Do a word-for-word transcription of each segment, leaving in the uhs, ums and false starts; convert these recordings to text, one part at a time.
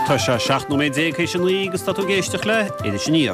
Tá se seach nó méid dé chééis an lí agus tá tú géisteach le idir sin níor.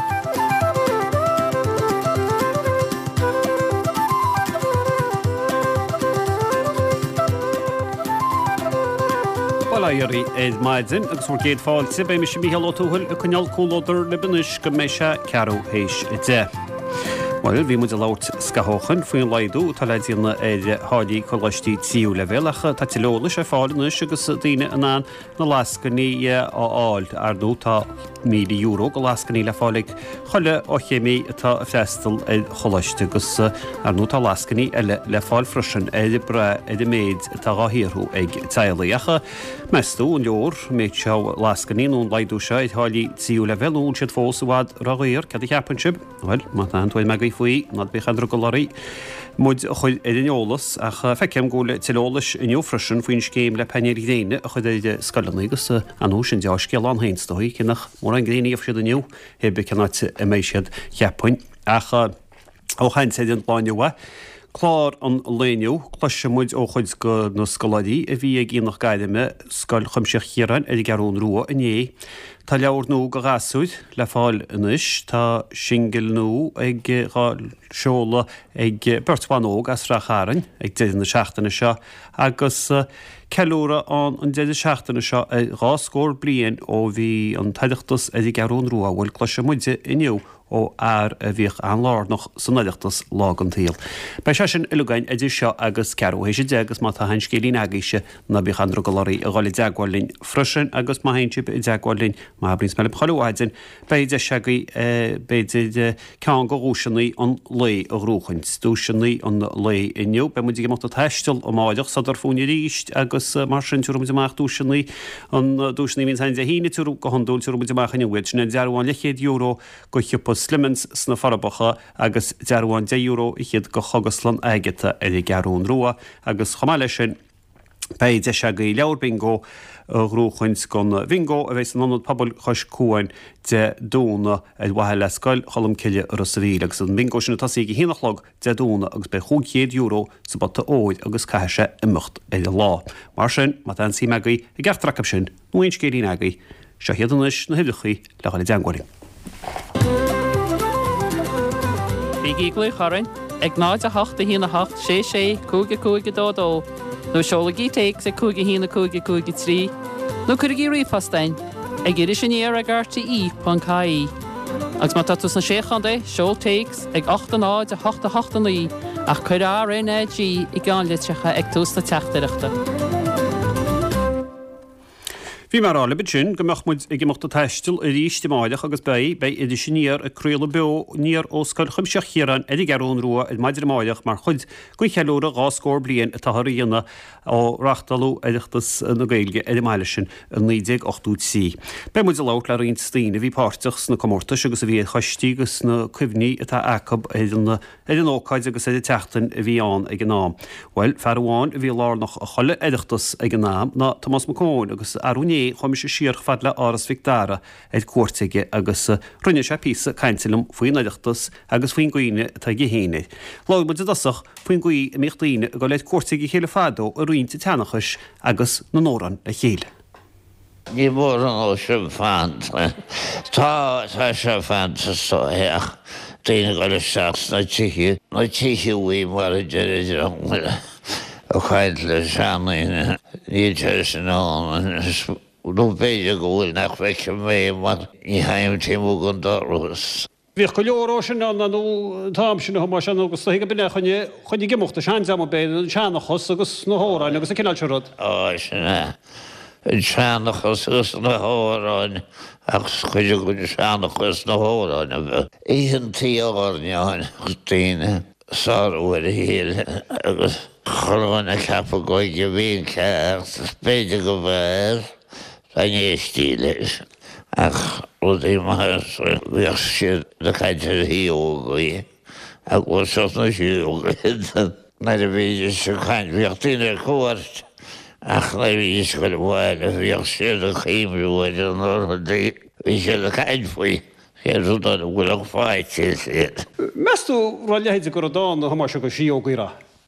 Balaíorí éid maidin agus bhór géad fáilte bé me sin míhall ótúil a chuneal cúlóidir le banis go méid se cearú hééis i dé. Well, bhí muid a lát scahóchan faoin leidú tá le díonna éide háidí choláistí tíú le bhélacha tá tilóla sé fáilenis agus daine anán na lascaní á áil ar dú tá mí euro go lascaní le fálaigh choile ó chéimí atá festal é choláiste agus ar nó tá lascaní eile le fáil freisin éidir bre éidir méid tá gáthíorthú ag teilaíocha meistú an leor méid seo lascaní nún leidú se id háidí tíú le bhéún siad fósúhád raghíor cad i cheapansib well má tá antóid me faoi nad be chandra go lorí muid chuid éolalas ach fecem góla tilolalas in freisin faoin céim le peir déine a chud éide scalannagus anú sin deá scéal an héinstóí cinnach mór an gréíomh siad aniu hebbe cenáte a méid siad cheappain ach ó chaint sé an bláinneha chlár an léniu chluise muid ó chuid go na scoladí a bhí ag íonach gaiideime scoil chumseach chiaran ag garún rua a é Tá leabhar nó go gasúid le fáil inis tá singil nó ag seola ag bertbánóg as racharan ag déidir na seachtainna seo agus ceúra an an déidir seachtainna seo gá scór blion ó bhí an taideachtas ag garún rua bhfuil chluise muide iniu ó air a bhíoh an lárnach sanaideachtas lágan taal. Bei se sin ilugain idir seo agus ceú hééis sé dégus má tá hain scélín agaise na bhí chandra go láirí a gáil deagháillín freisin agus má haintib i deagháillín má brins meile choáidin beidir segaí beidir cean go rúisinaí an lé a rúchaint dúisinaí an lé inniu, be muidir má teistil ó máideach sa ar fúna ríist agus mar sin túm deach dúisinaí an dúisnaí mín hain de híine túú go handúil túm deach in bhid sinna dearháin le chéad euro go chipa slimens sna farbacha agus dearháin de euro i chiad go choguslan aigeta é garún rua agus chomáile sin bei de se go leabhar bingo rúchaint gon bingo a bheits an anad pobl chuis cuain de dúna ag wathe le scoil cholam ciile ar a savíle agus an bingo sinna tasí go hínachlog de dúna agus be chuchéad euro sa bata óid agus caiise imimecht é lá. Mar sin má an sí megaí i gceartracab sin nóon céirí agaí se héadanis na hiidechaí le chaile deanghaing. Bhí gluú chorann ag náid a hachta hína hacht sé sé cúga cúga dódó nó seolalaí teig sa cúga hína cúga cúga trí nó chuigí riomhfastein ag idir sin éar a garta í pan caí. Agus má tatus na séchandé seol teigs ag achta náid a hachta hachta naí ach chuir á ré dí i gáinlitrecha ag tús na teachtareachta. Bhí mar ála bid sin go meachmuid ag gimocht a teistil a ríiste máideach agus bei bei idir sinníar a cruúla be níor ó scoil chumseach chiaran idir garún rua i maidir máideach mar chud go cheúra gá scór blion a tathaíonna ó rachtalú idireachtas na gailge idir meile sin an nídéag ochtú sí. Be muid a lát le rion stíine bhí páirteachs na comórtas agus a bhí chaistígus na cuimhní atá acab idir ócáid agus idir teachtain a bhí an ag an nám. Well, ferháin a bhí lárnach a cholle idireachtas ag an nám na Tomás Macóin agus arúné chuimi sé siar fad le áras Victára ag cuairteige agus rinne sé písa caiintilm faoin idireachtas agus faoin gooine atá géhéine. Láid muid a dasach faoin gooí a méchtaíine a go leid cuairteige chéile fádó a roionnta teannachas agus na nóran a chéile. Ní mór an ó sin fant tá tá se fanta sóheach daine go le seach na tíí na tíí bhí mar a deidir an a chaid le seanaine ní te sin an nó béidir go bhfuil nach feice mé mar ní haim tíimú gon dárúgus. Bhíh go leorrá sin anú tám sin má se agus go bine chunne chunig gimochtta sean am bé an seannachos agus nó hóráin agus a cinál serod. Á sinna an seannachos agus na hóráin agus chuidir go seannachos na hóráin a bheith. Íhan tí áneáin agus daine sáúir a híal agus choráin a ceapa goige bhíon ceart béidir go bhir a néistí leis. Ach rud é mar bhíoh siad le caiintear híógaí ag bhfuil seos na siúga. Na a bhíidir se chaint bhíoh tíine cuairt ach na bhíidir go bhhail a bhíoh siad a chéimrúid an orthaí bhí sé le caiint faoi. Chéadú an bhfuil fáid sé siad. Meastú rá lehéide go dána ha mar se go síógaíra.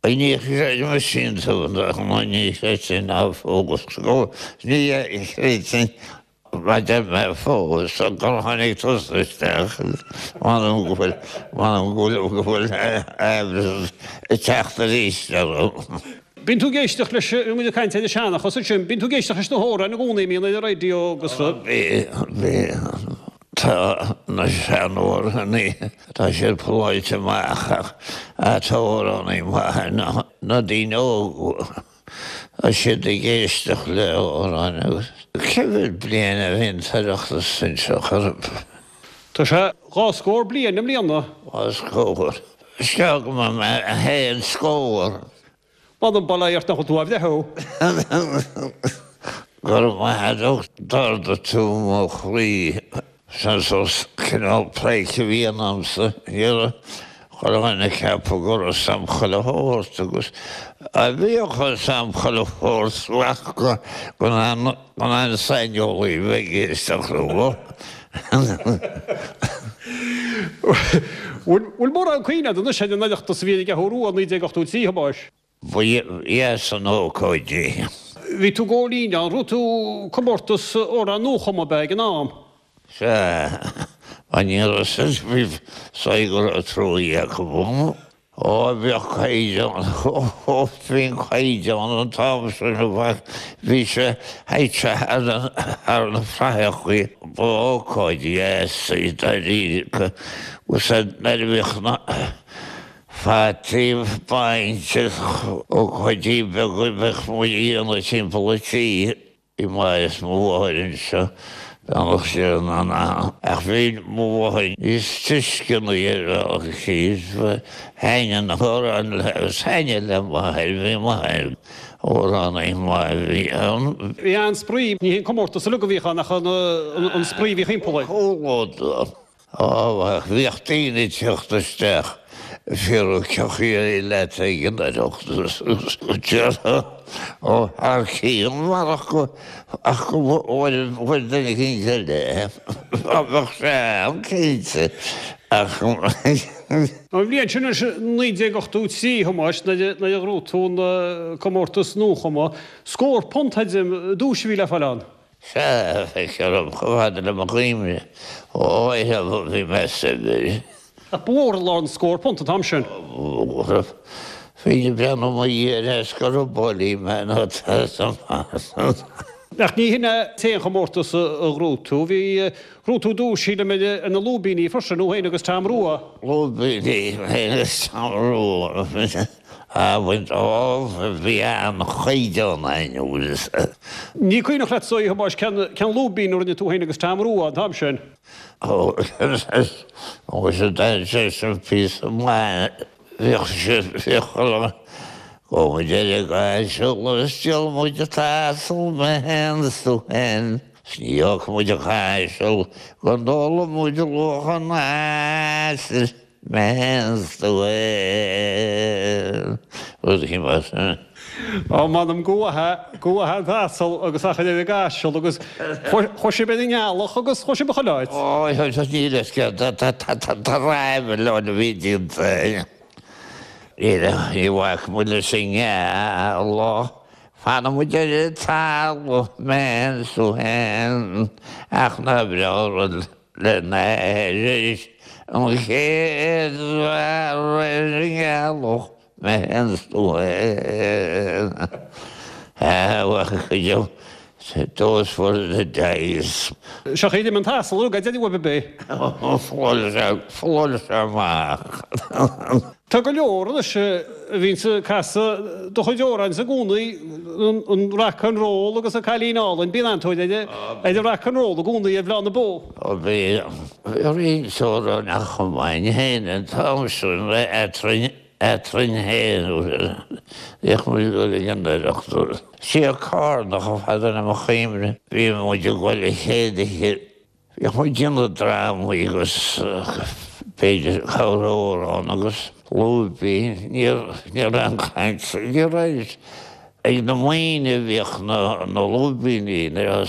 I ní sé mar sin má ní sin á fógus go ní sin raidir me fós a go tháinig tusteach bhfuil bhfuil bhfuil i teachta ríiste. Bín tú géisteach leis muidir caiinte de seanna chus sin, bín tú géisteach leis na hóra na gúnaí mína idir radio agus rud. Bhí tá na seanúir ní tá sé pláite meach a tóránaí na dtíine ógu a siad i géisteach le órán agus. Cefir blian a bhíon taireachtas sin seo charb. Tá sé gá scór blian am líanana? Gá scóir. Sceag me a héan scóir. Bad an balaíart nach tú bhde ho. Gur maithadach darda tú mo chrí san sos cinál pleice bhíon amsa dhéar choilena ceappa gur a samchail a hórt agus a bhíoch a samchail a hórt leach go gon an sainolaí bheith éisteach le Bhfuil mór an cuioine duna sé an naideachtas bhí go thorú an nídé gachtú tí habáis. Yes an ócóidí. Bhí tú ggólíine an rútú comórtas ó an nóchama be an nám. Se aníar bhí saigur a tróí a go bhm ó bheoh chéideán ó bhíon chéideán an támsin a bhaith bhí sé héite ar na freichaí ócóidí éí darí go sé nervhíochna Fátíh bainte ó chuidí be go bheith mú íonna timpplatíí i maithas mháin seo beannach sé an ach bhíon mháin is tuiscin ar a chíos hainean na chórán legus haine le maithir bhí maithir órán é maithir bhí an. Bhí an spríomh ní comórtas a lu go bhícha nach an spríomh í chimpplaí. Chóáda á bhíochttaíine teochtasteach. Fyrw ciochi le tegin a doctors o ar cyn mar ac ac wedyn i chi'n gyrde a fach siam ceinte ac Bhí blian sin nídé gachtú tí hamáis na a rútún comórtas nóchama scór pontthaidim dús bhí le fallán. Se feicear am chofad le mar gríimne ó éhe bhí mesebir. A bór lán scór ponta tam sin. Fíine brean má dhéar ysgar o bolí me nó sam. Ach ní hinna té chamórtas a rútú, hí rútú dús híle me an na lúbíní fyrsta nó héine agus tam rúa. Lúbíní héine tam rúa. A bhaint á bhí an chuideán ainiúlas. Ní cuioinech le soí hamáis cean lúbín nó tú héine agus tam rúa tam sin. Ó sé dain sé san pí mai bhíoch sé fiocha go mu déile gáil seola stiol muid a tásal me henú hen. Sníoch muid a cháisiil go dóla muid a lochan náisir me henú hen. Bud hí mas. Á manam guathe guathe dásal agus a chuile gáisiil agus chu sé be ngealach agus chu sé bechaláid. Ó ní leis tá raibh le na bhídíonta. I bhaich mu le sin lá fanna mu de tal menú hen ach na breáil le na éis an chéad ringealach me henú hen. Bhacha go dós for the days. Se chéidir an tasal ga déidir web bé. Fáil máach. Tá go leor se vín sa casa do chu deoráin sa gúnaí an rachan ról agus a chalínálainn bí antóid idir idir rachan ról a gúnaí a bhlána bó. Ó bhí réon sóra nach chumáin héin an támsún le etrin etrin héanú ich mu go gandachú. Sí a cá nach chafadan am chéimre bhí mu de ghfuil chéide bhí mu dianna drámhaí agus péidir chárórán agus lúbí níor an chaint ní réis. Ag na maoine bhíoch na lúbíní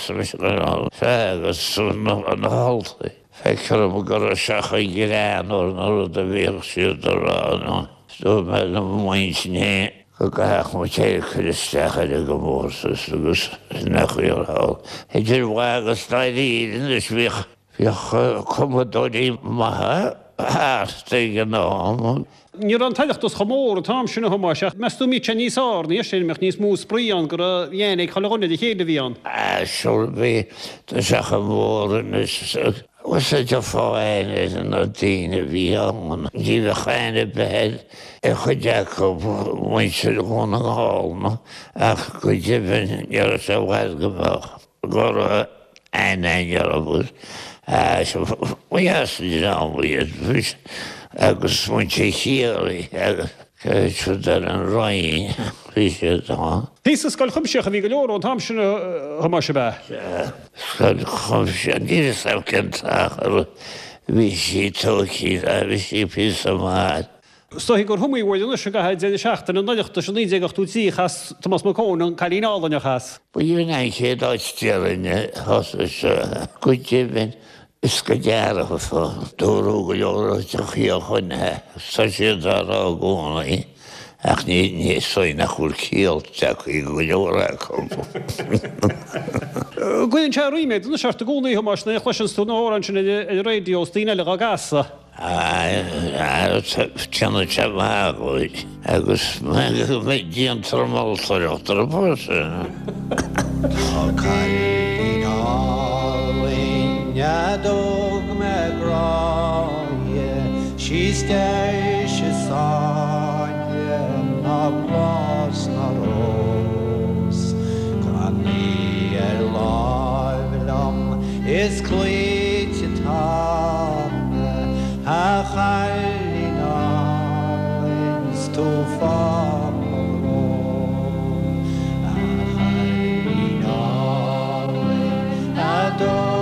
agus na haltaí. Feicear am gur a seacha gréanúir na rud a bhíoch siad arán. sto me na moinsne go gaach mo té chuisteach a go mórsas agus nach chuir hall. Idir bhhagus naidí is bhíoch bhíoch commodóí maithe hásta gan ná. Ní an taileachtas chamór tám sinna hamáiseach, meú mí níos ána sé meach níos mú spríán gur a dhéananig chalagonna de chéad a bhíán. Seir bhí tá seacha mórin is was a de fáin is an a daine bhí an. Dí a chaine behead i chuideach go muinte gona hána ach go dibin ar sé bhhaid go bach. Gur a aanaar a bhúd. Bhuias an bhuiad agus muinte chéalaí agus chuid ar an roií bhí sé dá. Písa scail chumseach a bhí go leor an tám sinna hamáise bheith. Scail chumse ní sam cinteach ar bhí sí tóchaí a bhí sí písa máid. Stohí gur thuí bhil se gaid dé seachtain an naileachta sin níideach tú tí chas Tomás Macón an chalínálaine chas. Bu dún é ché áistealaine thosa se go dibin is go dearach a fá dúrú go leor teí a chunethe sa siad ará gcónaí ach ní ní soin nach chuil cíalt teach í go leor chum. Gcuinn te riméid na seart a gúnaí hamáis na chluisian tú áran sin i rédiós daine le a gasa. Teanna te bhagóid agus mé díon tarmáiltareachtar a bhse. Dog me graie, she's day she saw na blas na rose. Canny er livelam is cleat it a chalina is too far alone. A chalina a dog.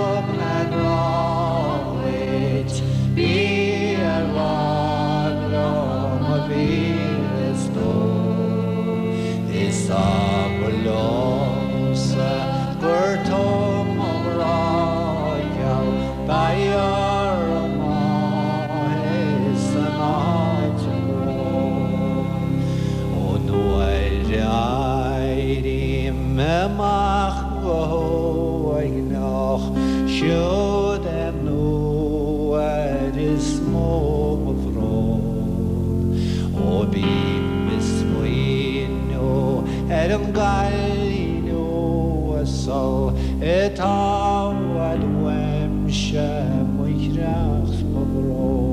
Galino so et awad wem shem wichrach bobro.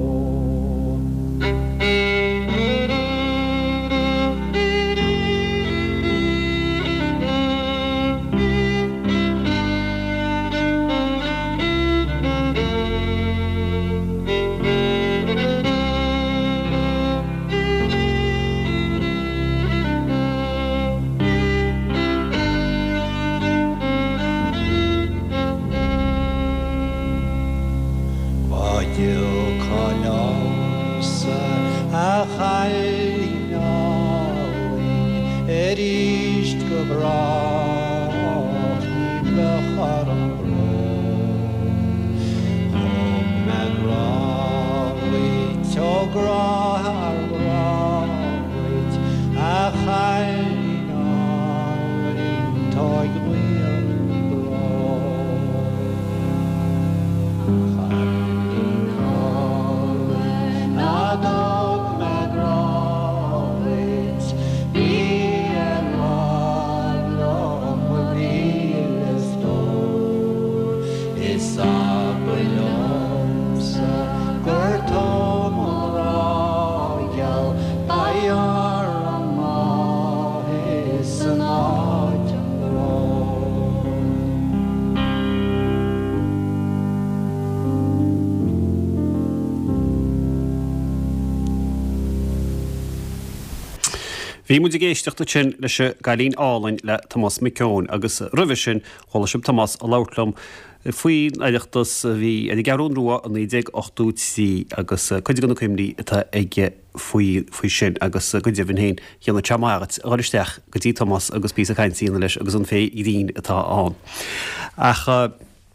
Bhí mu géisteachta sin leis galín álainn le Tomás Macón agus roimhe sin chola sib Tomás a láirlumm faoin éireachtas bhí ag garún rua an déag ochtú sí agus chuide gan cuimlí atá ige faoi sin agus go dibhann héin cheanna teamágat áiristeach go dtí Tomás agus bí a caiin sína leis agus an fé i dtíon atá an. Ach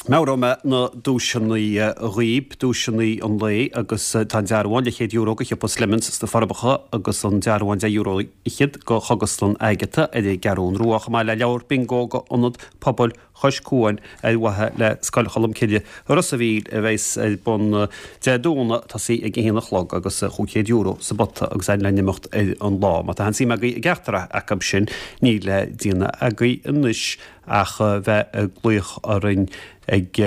Márama na dúisinaí riib, dúisinaí an lé agus tá dearháin le chéad euro go chiapas lemons na farbacha agus an dearháin de euro ichiad go chaguslan aigeta a dé garún ruach má le leabhar bingo go anad pobl chuis cuain a wathe le scailchalam ciide ras a bhíl a bheits bon deadúna tá sí ag héanana chlog agus chuchéad euro sa bata agus ein lenimimecht an lá. Má tá sí me gceartara acham sin ní le díana a gaí inis ach bheith gluoch arin ag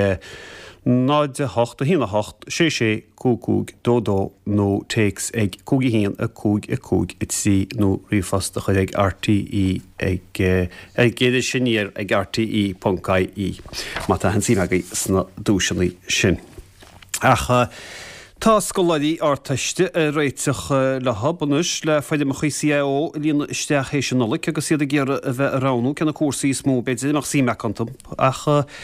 náide hocht a hína hocht sé sé cúcúg dódó nó takes ag cúgi hían a cúg a cúg it sí nó rifast a chuid ag R T E ag ag géidir sinníir ag R T E Pcaí í má tá han sí megaí sna dúisinaí sin. Ach tá scoláidí átaiste a réiteach le habbanus le feidir mo chuí ó líon isteach hééis sin nolik agus siad a ggéar a bheith ránú cena cuasaí smó beidir nach sí mecantam ach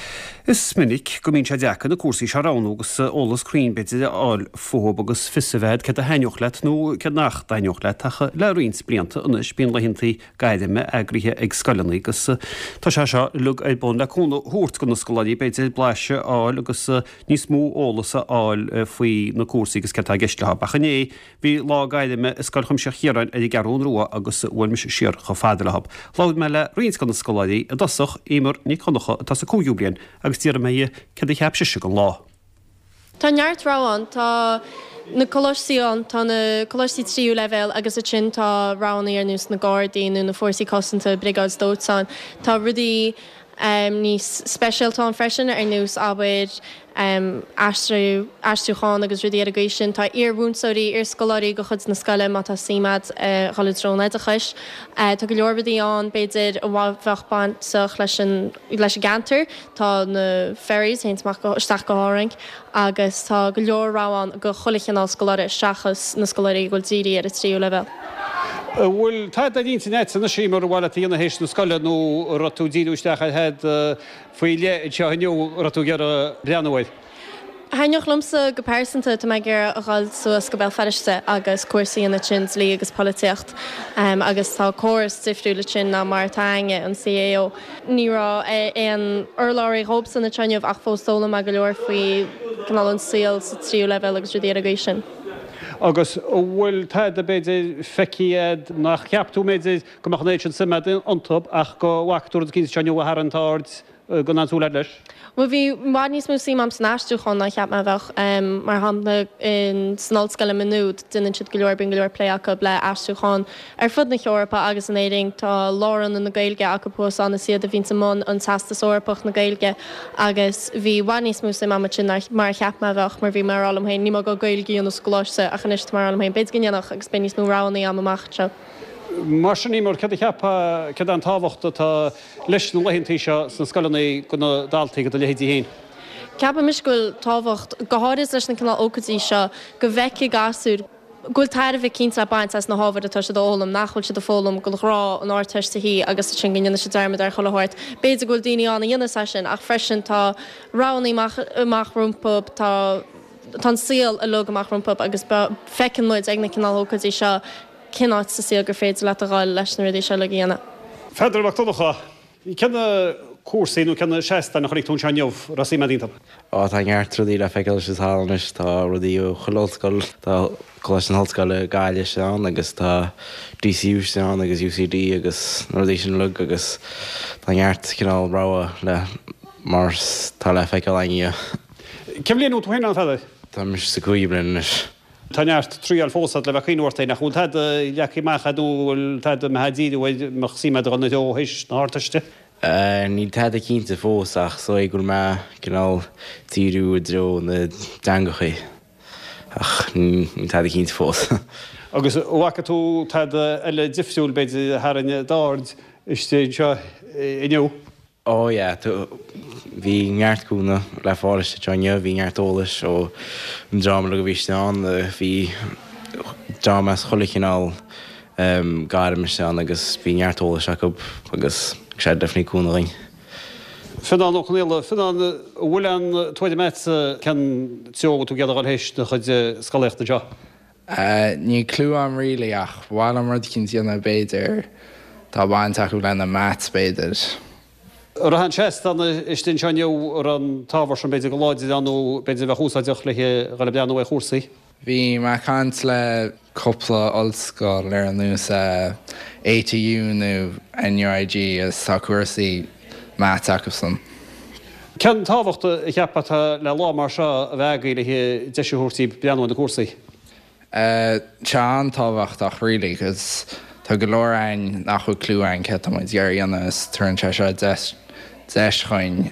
is minic go mín se deacha na cuasaí se ránú agus ólas crin beidir áil fób agus fisahhead ce a heineoch leit nó ce nach daoch le tacha le rins blianta inis bíon le hintaí gaiideime agrithe ag scalannaí agus tá se se lug é bon leúna thuirt go na scoláidí beidir bleise áil agus níos mó ólasa áil faoi na cuasaí agus ce geistethe bachanné bhí lá gaiideime is scailchum se chiaráin a garún ruá agus bhfuil me siar cho fáidir lehab. Láid me le rins go na scoláidí a dasach émar ní chunacha tá sa cúúblion agus tíar mé ce cheap se go lá. Tá neartráán tá na choisiíán tá na choí tríú level agus a sin tá ránaí ar nús na Guardaíú na fórsaí cosanta brigád dótán tá rudí um, níos specialtá freisin ar nús ábaid um, astruúáin agus rudí a gaisin tá arhúnsóí ar scoláí go chud na scoile má tá simad uh, choúna a chuis. Uh, tá go leorbadaí an beidir a bhhahbantach leis leis gantar tá na ferries héintach goteach go háring agus tá go leorráin go cholichan á scoláir seachas na scoláirí goiltíí ar a tríú level. Bhfuil tá a dínta net sanna sí mar bhile tíana hééis na scoile nó ratú díúisteach head faoi le teú ratú gear a leanahid. Hainoch lumsa go persanta tá me gur a gáil suas go bell feriste agus cuasaí na chins lí agus políocht um, agus tá choras sifriú le sin na martainge an C A O. Nírá an urláirí hóbsan na treineh ach fóstóla me go leor faoi canál an síal sa tríú level agus rudí sin. Agus bhfuil tá a beidir feciad nach ceapú méidir go machnéid an simad antop ach go bhachtú cí teanú a Harantáid go náúla leis. Well bhí mar níos mú sí am snáistúchan nach cheap me bheith um, mar hamna in snálscaile minút duine siad go leor bin go leor plé acu le astúchan ar fud na Eorpa agus an éing tá láran in na Gaeilge acapó anna siad a bhín samón an tastas orpach na Gaeilge agus bhí bhaid níos mú sí am sin mar cheap me bheith mar bhí mar allam hain ní go Gaeilge an scoláiste a chanis mar allam hain bid gannach agus ben níos mú ránaí am amachse. Mar sin ímar ce cheappa ce an táhachtta tá leis na lehinntaí seo san scoilnaí go na daltaí go lehéidí héin. Ceappa misgúil táhacht go háiris leis na canál ócadí seo go bheice gasú gúil tair bheith cinnta baint as na hábhar atá se ólam nachhfuil se do fólam go rá an áirteiste hí agus sin gine se derrma ar chohairt. Béidir gúil daoine anna dhéana sin ach freisin tá ránaí amach rúmpub tá tá síal a log amach rúmpub agus fecin muid ag na canál ócadí seo cinát sa sí gur féidir le a gáil leis na ruí se le ghéana. Feidir bachtócha, í cena cuasaíú cena sésta nach chuigh tún seanneomh rasí medínta. Á tá ngeart rudí le feiceil is hálanis tá rudíú cholóscail tá chois an hallscaile gaiile seán agus tá D C U seán agus U C D agus rudí sin lug agus tá ngeart cinál ráha le mar tá le feiceil aine. Ceim líonú tú héna an feidir? Tá mis sa cuaí blinis. Táneart tríal fósad le bheith chinúirtaí nach chuil tad leachí maichaúil tad mehaidíú mar síime an ó hééis na hátaiste? Ní tad a cínta fós ach so é gur me cinál tíú dro na deangachaí ach ní tad a cínta fós. Agus bhacha tú tad eile difriúil beidir thranne dáard istí seo inniu? Ó ja, bhí ngeartcúna le fáiste teine, bhí ngeartólas ó an drama le go bhíisteán, bhí dramas cholichinál gaire seán agus bhí ngeartólas acu agus sé defní cúnaling. Fidán ó chunéile fidán bhfuil an tuaide met cen teoga tú geadar hééis na chud scaléachta deo? Ní clú am rilí ach bháil am rud cinn tíanana béidir tá bhaint acu lena mat béidir. Rahan chest an istin seanú ar an táhar an beidir go láid anú beidir bheith chúsáideoch le gal beanú é chósaí. Bhí me cant le coppla olscoil ar an nús A T U nó N U I G as tá cuasaí Matt Jacobson. Cean táhachtta cheappa le lá mar seo a bheagaí le deisiúirtaí beanú na cuasaí. Tean táhachtach rilí gus tá go leorain nach chu clúin ce muid dhearíanana is turn se se deischain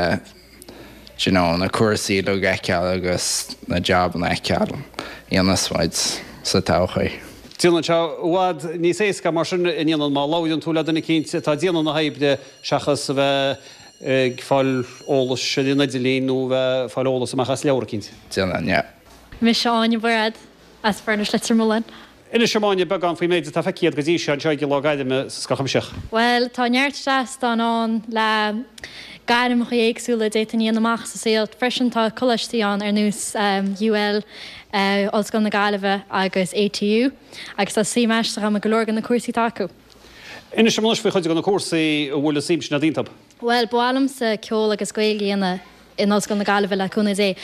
na cuasaí le eiceal agus na job an eiceal dhéanashaid sa táchaí. Tíanana se bhád níos éca mar sin inan má láidirn tú le duna cinnte tá díanana na haibde seachas bheith fáil ólas duna dilíú bheith fáil ólas amachchas leabhar cinnte. Díanana, yeah. Mi seáin bhread as fearnas le trmúlan. Ina semáine began faoi méid tá feicead go dtí se an teige lá gaiideime scacham-seach. Well, tá neart seas an le gaiim chu éagsúla détaí amach sa séalt freisin tá choistíán ar nús U L os gan na gaiileh agus A T U agus tá sí meiste am gológan na cuasaí taú. Ina sem muis fao chuide gan na cuasaí bhfuil sim na díntab. Well, bulam sa ceol agus gailíana in os gan na gaiileh le chuna é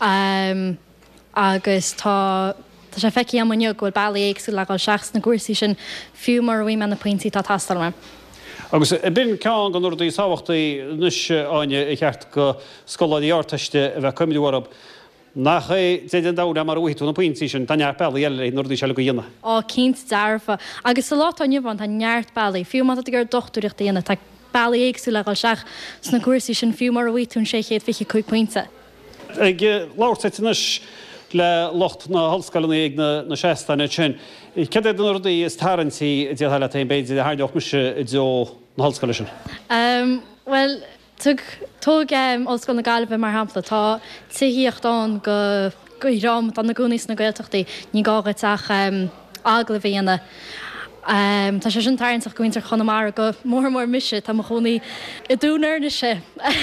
agus tá Tá sé feici amneog bhfuil bailí éagsú le gáil seachas na cuasaí sin fiú mar bhí me na pointí tá tastal me. Agus bin ceán gan nuirdaí sáhachtaí nus aine i cheart go scoláí áirteiste a bheith cumidúharab nach é déan dáda mar uhiú na pointí sin daine bailí eile nuirdaí se go dhéana. Á cinint dearfa agus sa lá anniuhan tá neart bailí fiú má gur dochtúirecht dhéana tá bailí éagsú le gáil seach sna cuasaí sin fiú mar uhiún sé chéad fiche chuig pointe. Ag láirteitinis le locht na halscailna ag na seastainna sin. Cad é den nuirdaí is tarintí a dhéal taon béidir a háideoch muise i deo na halscaile sin? Well, tóg osscoil na gaiileh mar hampla tá tuíochtán go go rám an na gúníos na gailteachtaí ní gágateach agla bhíanana. Tá sé sin taintach gointear chunamara go mór mór miise tá mo chonaí i dúnarne se.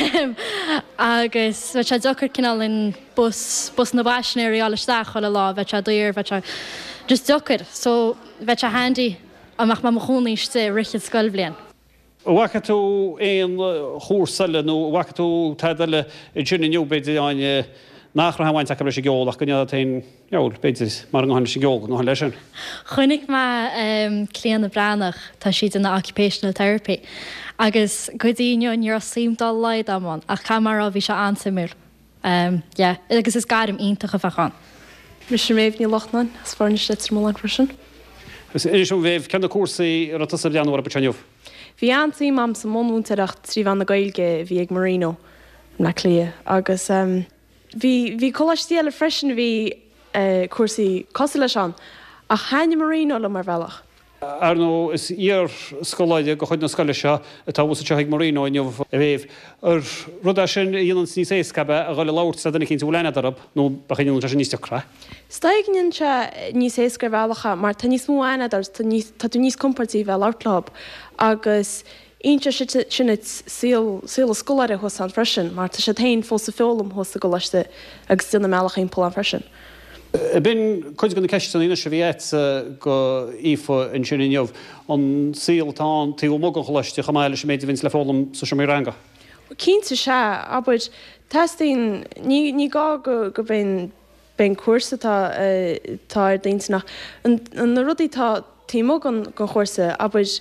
Agus bheit sé dochar cinál in bus bus na bhaisnéir áisteach chu le lá, bheit se dúir bheit just dochar, so bheit se handy amach má mo chonaíiste richid scoil blian. Wacha tú éon chósaile nó wacha tú taideile i dúna nniubéidir aine nach hahaint a sé geolach gonne tain jaol beidir mar an sé geol nó lei sin. Chnig me cléanana branach tá siad in na occupational therapy agus go dtíine ar síimdal leid amán ach chamar a bhí se ansamir. agus is garim iontacha fachan. Mis sem méh ní lochnain as farne le mó frisin. Gus é sem bhéh cena cuasaí ar a leanúar a beteanmh. Bhí antaí mam sa mónúntaach trí bhana gailge bhí ag Marino na clia agus Bhí choistíile freisin bhí cuasaí cosí lei seán a chaine Marino le mar bhealach. Ar nó is ar scoláide go chuid na scoile seo atá bhsa teigh Marino a neomh a bhéh. Ar rudá sin dhéanaan níos écabe a gáil láirt sa duna cinnta bhleine arab nó bachéann se níos teachra. Staignan se níos éca bhealacha mar tá níos móhaine tá tú níos compartí bheith láirtlab agus Ínte sinna síl scoláire hos an freisin, mar tá sé tain fós sa fólam hos a go leiste agus duna meach impó an freisin. Bin chuid gona ceiste ina se bhíit go ífa in sinna neomh an síaltá tí mó go choiste chaáile sem méidir vins le fólam sa sem mé ranga. Cínta se abuid testing ní gá go go bhíon ben cuasa tá daintnach an na rudí tá tímó an go chósa abuid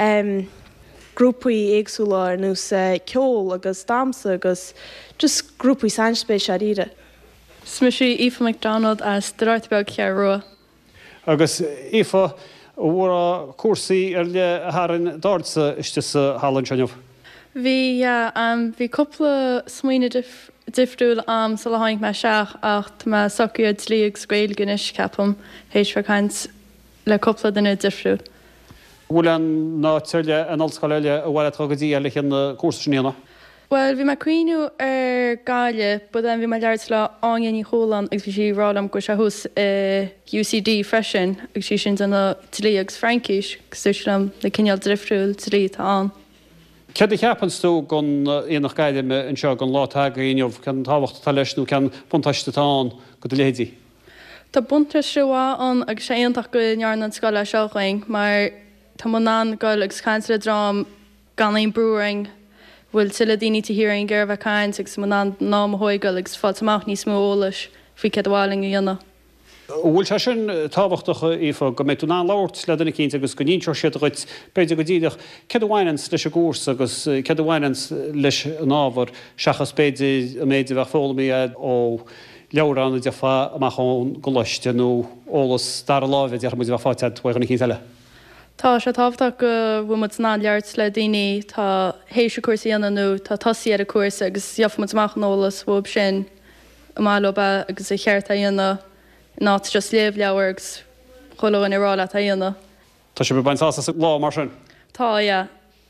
grúpaí éagsúla ar nús ceol agus dámsa agus just grúpaí seinspéis a ríre. Smisí Aoife MacDonald as Dráithbeag Chear Rua. Agus Aoife bhfuair a cuasaí ar le tharn dáirsa iste sa Hallan seanmh. Bhí bhí coppla smaoine difriúil am sa le haint me seach ach tá socaíod slíag scail ganis capam hééis feáint le coppla duna difriúil. Bhfuil an ná tuile an alscoile a bhhaile tugadí eile chin na cuasaína? Well, bhí me cuiinú ar gáile, bud an bhí me leart le áin í hólan agus bhí sí rálam go se thus U C D freisin agus sí sin anna tilí agus Frankis gusúislam le cineal drifriúil tilí tá an. Cead cheapans tú gon éonach gaiide me an seo gon láthaga íomh cean táhacht tá leisnú cean buntaiste táin go lédí. Tá bunta seá an agus sé aonach go nearan an scoile seochaing, mar tá ná gáil agus caiintre drám gan éon brúing bhfuil tuile daoine tí hir an ggéirbh caiint agus man an ná hoigal agus fátamach níos mó ólas faoi ceadháling a dhéanana. Bhfuil se sin tábhachtach ífa go méid tú ná láirt le duna cinn agus go níonseir siad beidir go ddíideach ceadhhainans leis a gús agus ceadhhainans leis an ábhar seachas beidir a méidir bheith fólamí ó leabhranna de fá amachán go leiste nó ólas dar lábheith ar muidir bh fátead bhaigh na cí eile. Tá se tábhachtach go bhfu mat ná leart le daoine tá hééis cuasaí ananú tá tosaí ar a cuasa agus deafmatach nólas bhb sin mába agus i cheart a dhéanana ná just léomh leabhargus chola an irála a dhéanana. Tá sé baintása lá mar sin? Tá, ja.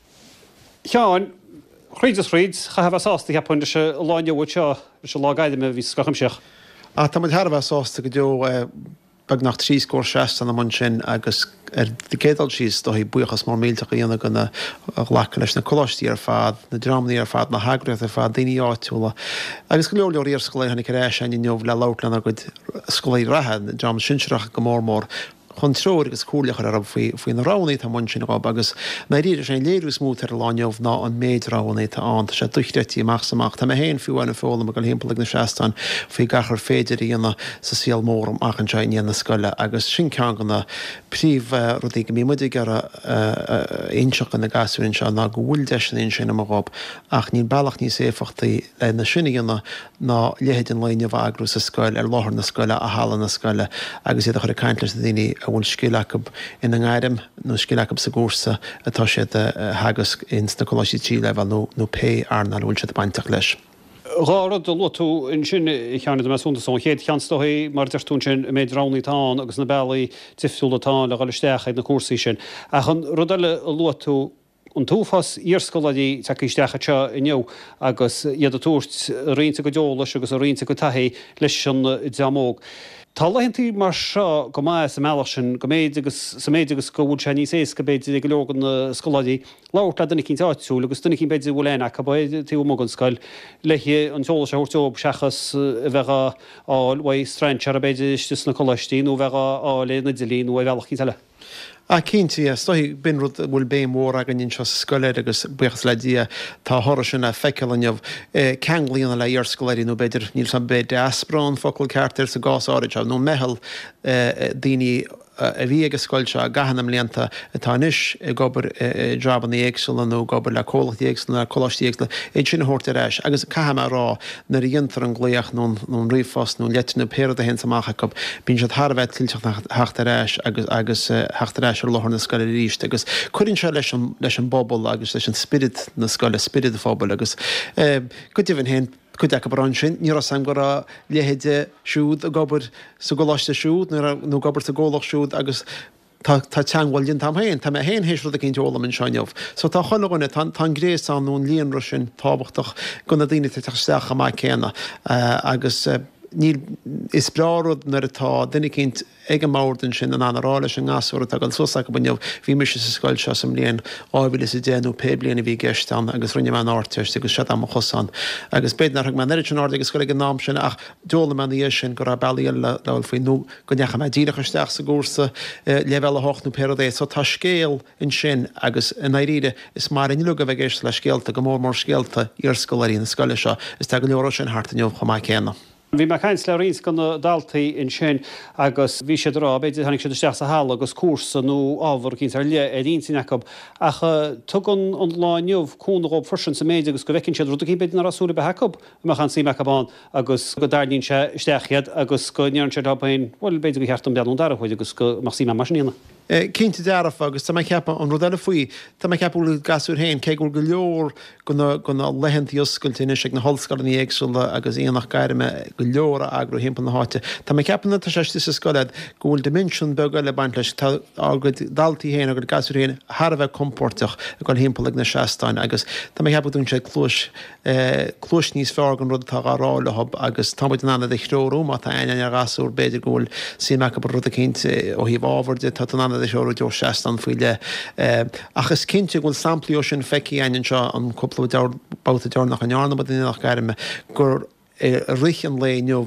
Teáin, chríd is chríd, cha hebh sásta heappainte se láine bhid seo se lágaide me bhí scacham seach. A tá muid Harbh sásta go deo bag nach trí scór seasta na man sin agus ar de cédal síos do hí buchas mór mílteach dhéana gona lecha leis na choláistí ar fad, na drámnaí ar fad, na hagraíocht ar fad, daoine áitiúla. Agus go leor leor ar scoléir hanig rééis an inneomh le láutlan a go scoléir rathe, na drám sinseach go mór mór. chun tróir agus cúlachar ar faoin na ránaí tá man sin gá agus na ríidir sé léirú smút ar láineomh ná an méid ránaí tá an sé duchretí amachsamach Tá héon fiúhna fóla a go himplaigh na seaán faoi gachar féidir íana sa síal mórm achansein íana na scoile agus sin cean ganna príomh rudí go mí muidig ar inseach an na gasúinn se ná go bhfuil deisinaon sin amráb ach ní bailach ní séfachtaí le na sinna íana ná léhéid an leine bhagrú sa scoil ar láthir na scoile a hálan na scoile agus iad chuir caiint leis daoine a bhfuil scíleachab ina gáirim nó scíleachab sa gúrsa atá siad hagus ins na choláistí tí le nó nó pé arna bhfuil siad baintach leis. Rárad do lotú in sin cheanna me súnta son chéad cheanstóí mar deirtún sin méid ránaítá agus na bailí tifsiúlatá le gáilistechaid na cuasaí sin. A chun rudaile lotú an túfas írscoladí takeístecha se inniu agus iad a túirt rionta go deolalas agus a rionta go taí leis an deamóg. Tá leintí mar seo go mai sa meach sin go méid agus sa méid agus go bhúil se níos ééis go beidir go legan na scoladí láirta duna cinn áitiú agus duna cinn beidir bhléna a b tíú mo an scoil leiche an teola se thuirteób sechas bheitcha áil straint ar a beidir istis na choláistí nó bheitcha á le na dilín nó bhealach í teile. A cínti stoi bin rud bhfuil bé mór a gan se scoile agus buchas le dia tá thora sinna feiceanmh ceanglíonna le ar scoirí nó beidir níl san bé deasprán focail ceartir sa gás áid nó mehel daoine a bhí agus scoilte a gahanam léanta atá isis i gobar draban éagsúla nó gobar le cólachtaí éagsúla na choláistí éagsúla é sin thuirta éis agus caiime rá na diontar an gléoch nó riomhfos nó leitna péad a hen amach go bín siad Tharbheith tilteach heachtar éis agus agus heachtar éis ar láthir na scoile ríist agus chuirn se leis leis an bobbal agus leis an spirit na scoile spirit a fábal agus go dtíhann hen chud ag bran sin, ní sam go a léhéide siúd a gobar sa goláiste siúd nó gobar sa ggólach siúd agus tá teanghilinn tam héin, Tá héon héisú a cinn teola an seineomh. So tá choganna tá grééis an nún líon sin tábachtach gona daine teteach mai céna agus níl is brárod nar atá duine cinint ag an máirdan sin an anrála sin gasúir a an sosa go buneomh bhí mis sa scoil se sem líon ábhil is déanú pe bliana bhí geán agus rinne me áirteist agus se am chosán. agus bénar me neir an áda agus scoil ná sin ach dóla me dhé sin go bailíil leil faoin nó go necha me ddíachaisteach sa gúsa level a hochtnú pédééis, so tá scéal in sin agus in éide is mar in luga bheith géist le scéalta go mór mór scéalta ar scoirí na scoile seo is te go leor sin hartainneomh chumá céna. Bhí me caiins le rís gan daltaí in sin agus bhí sé rá beidir hanig sé deach a hála agus cuasa nó ábhar cinn ar le a dtíon sinachab ach tugann an láinneomh cúnaób frisin sa méid agus go bhecinn sé rud cí beidir na rasúla be hecab mechan sí mechabán agus go dairnín se stechiad agus go nearan sé dápain bhil beidir go cheartm deanú dar chuid agus go mar sí me mar sinna. Cínta dearaf agus tá ceappa an rudaile faoi, Tá ceapú gasú héin cé gur go leor gona lehantaí oscailtíine ag na hallscoil í éagsúla agus íonach gaiirime go leor agrú himpa na háte. Tá ceapanna tá séiste sa scoiled gohfuil dimensiún begail le baint leis ágad daltaí héin agus gasú héin Tharbheith compórteach a gáil himpa na seaáin agus tá ceapún sé clúis clúis níos fear an rud tá rála hab agus táid an anna d chróú má tá aine a gasú beidir ggóil sí me rud a cinnte ó híh ábharde tá an seú deor seán faoile. Achas cinnte gúil samplaío sin feici aine seo an cúpla báta deor nach an nearna bud nach gaiirime gur rich an léineh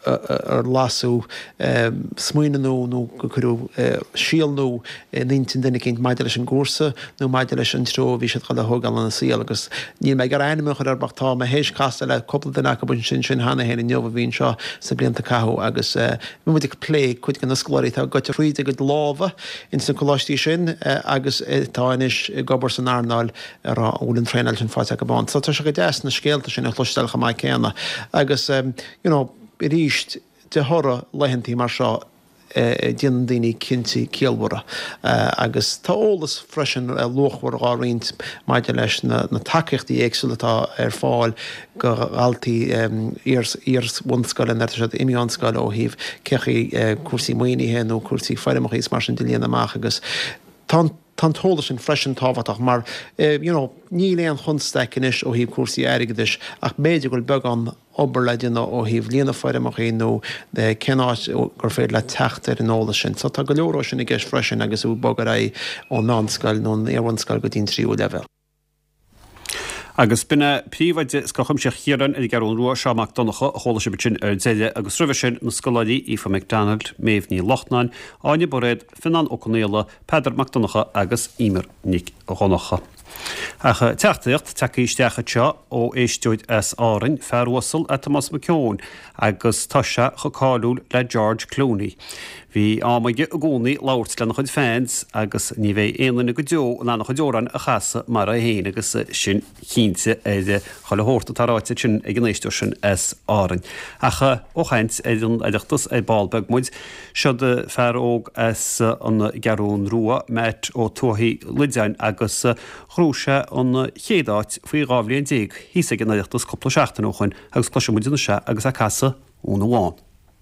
ar lasú smuoine nó nó go chuú síal nó nítin denna cinint maidide leis an gúsa nó maidide leis an tro bhí se chu thugáil na síal agus ní me gar aimime ar bachtá a hééis casta le coppla denna go bun sin sin hena héna neomh bhín seo sa blianta cathú agus mu mu lé chuid gan na scóirí tá go riide go láha in san choláistí sin agus táis gobar san airnáil ar ólann tréáil sin fáte go bán. Tá se go deas na scéalta sin chlustelcha mai céanna agus i ríist de thora leihantí mar seo déan daoine cinntaí céalmhara agus tá ólas freisin lochhar áínt maidide leis na takeíochtaí éagsúlatá ar fáil go altaí bhanscoil ar se imíánscoil ó híh cechaí cuasaí muoinethe nó cuasaí fearachís mar sin dilíana amach agus tá Tá tóla sin freisin táhaach mar ní léon chunsteicenis ó híh cuasaí aigeis ach méidir goil began obair leidirna ó híh líana fearach í nó de cenáid gur féad le teachtar an óla sin. Tá tá go leorrá sin i gceis freisin agus ú bogar é ó nánscail nó éhanscail go dtín tríú level. Agus binne príomhaide scacham se chiaran i garún ruá seach donnacha a chola se sin ar déile agus ruh sin na scoladí Aoife McDonald, méomhní Lochnain, Áine Boréad, Finan O'Connell, Peadar McDonnacha agus Emer Nic Ronacha. Acha teachtaíocht takeísteacha teo ó éisteúid as árainn fearhuasal a Thomas McKeown agus tá se choáúil le George Clooney. Bhí ámaige a gcónaí láirt le nach chud fans agus ní bheith éanana go deo le nach chudeoran a chaasa mar a héana agus sin cínte éide chola hórta taráite sin ag gnéisteú sin as árainn. Acha óchaint éidir éideachtas é ballbeg muid seo de fearóg as an garún rua met ó tuaí lidein agus chrúise an chéadáit faoi gábhlíon déag híos ag éideachtas coppla seachtain óchain agus cloise muidirna se agus a casa úna bháin.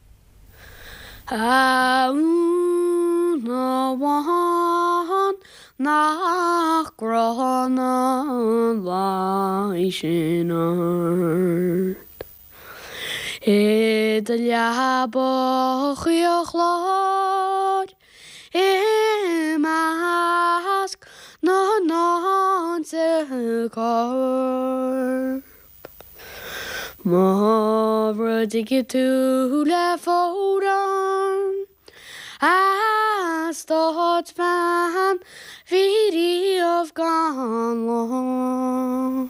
Aúna bháin nach grana lai sin ort. I de leabach ioch láid I measc na náinte corp. Má rudig tú le fóran as dot fan vídeoh gan locht.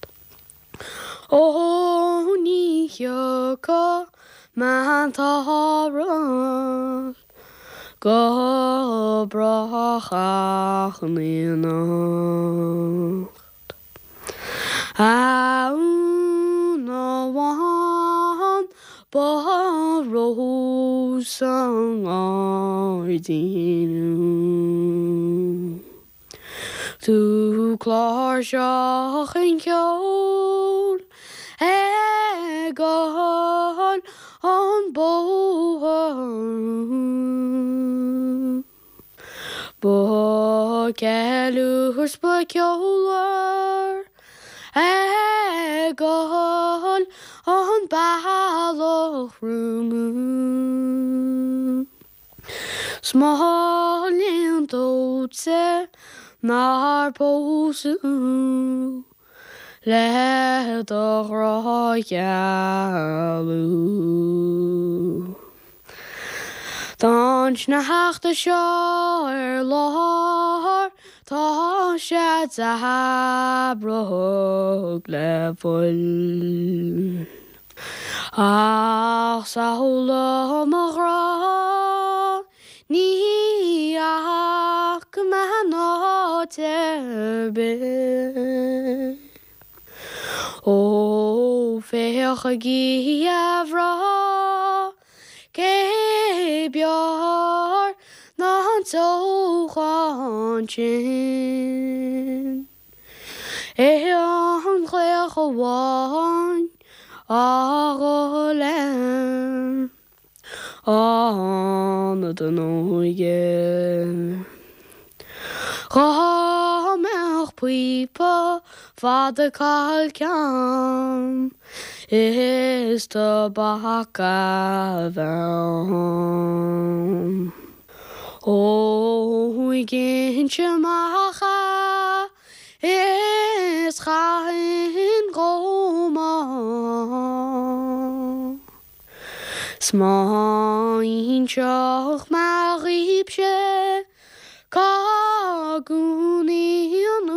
Ó ní go man tára go brach ní nacht. Aúna bháin ba rósan áidíú. Tú chlár seach an ceol e gáil an bóthú. Ba ceúchas ba ceolar e gáil an bailach rúmú. Smálíon dóite nar pósú le do rágealú. Dans na heachta seo ar láthar tá sé deabrthg le bhuiil. Ach saola amachrá ní ach go meáte be. Ó féocha gíomhrá cé bear ná an tócháin sin. É an chléach a bháin á go lein ána don óige. Chá meach puipa fada cáil ceam is do bacha bhean. Ó gin seamacha is chain góma. Smain seach mar rib se Cagúni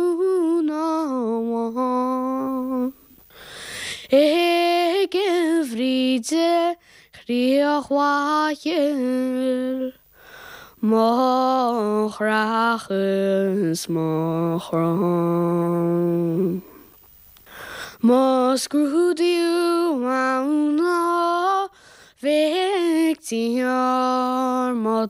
anúna E gefride chríoch wael Moch rachus moch ram Mos grúdiú mauna Victiar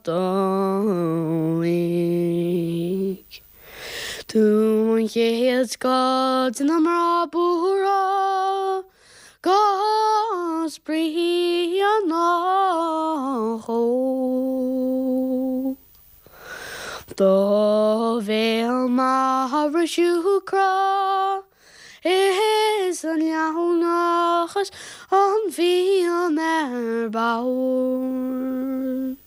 modoig Tú héad god in am rabúra Gos brí an nachó Dó bhéal mar siúcra Is an leanachas an bhí an erbáir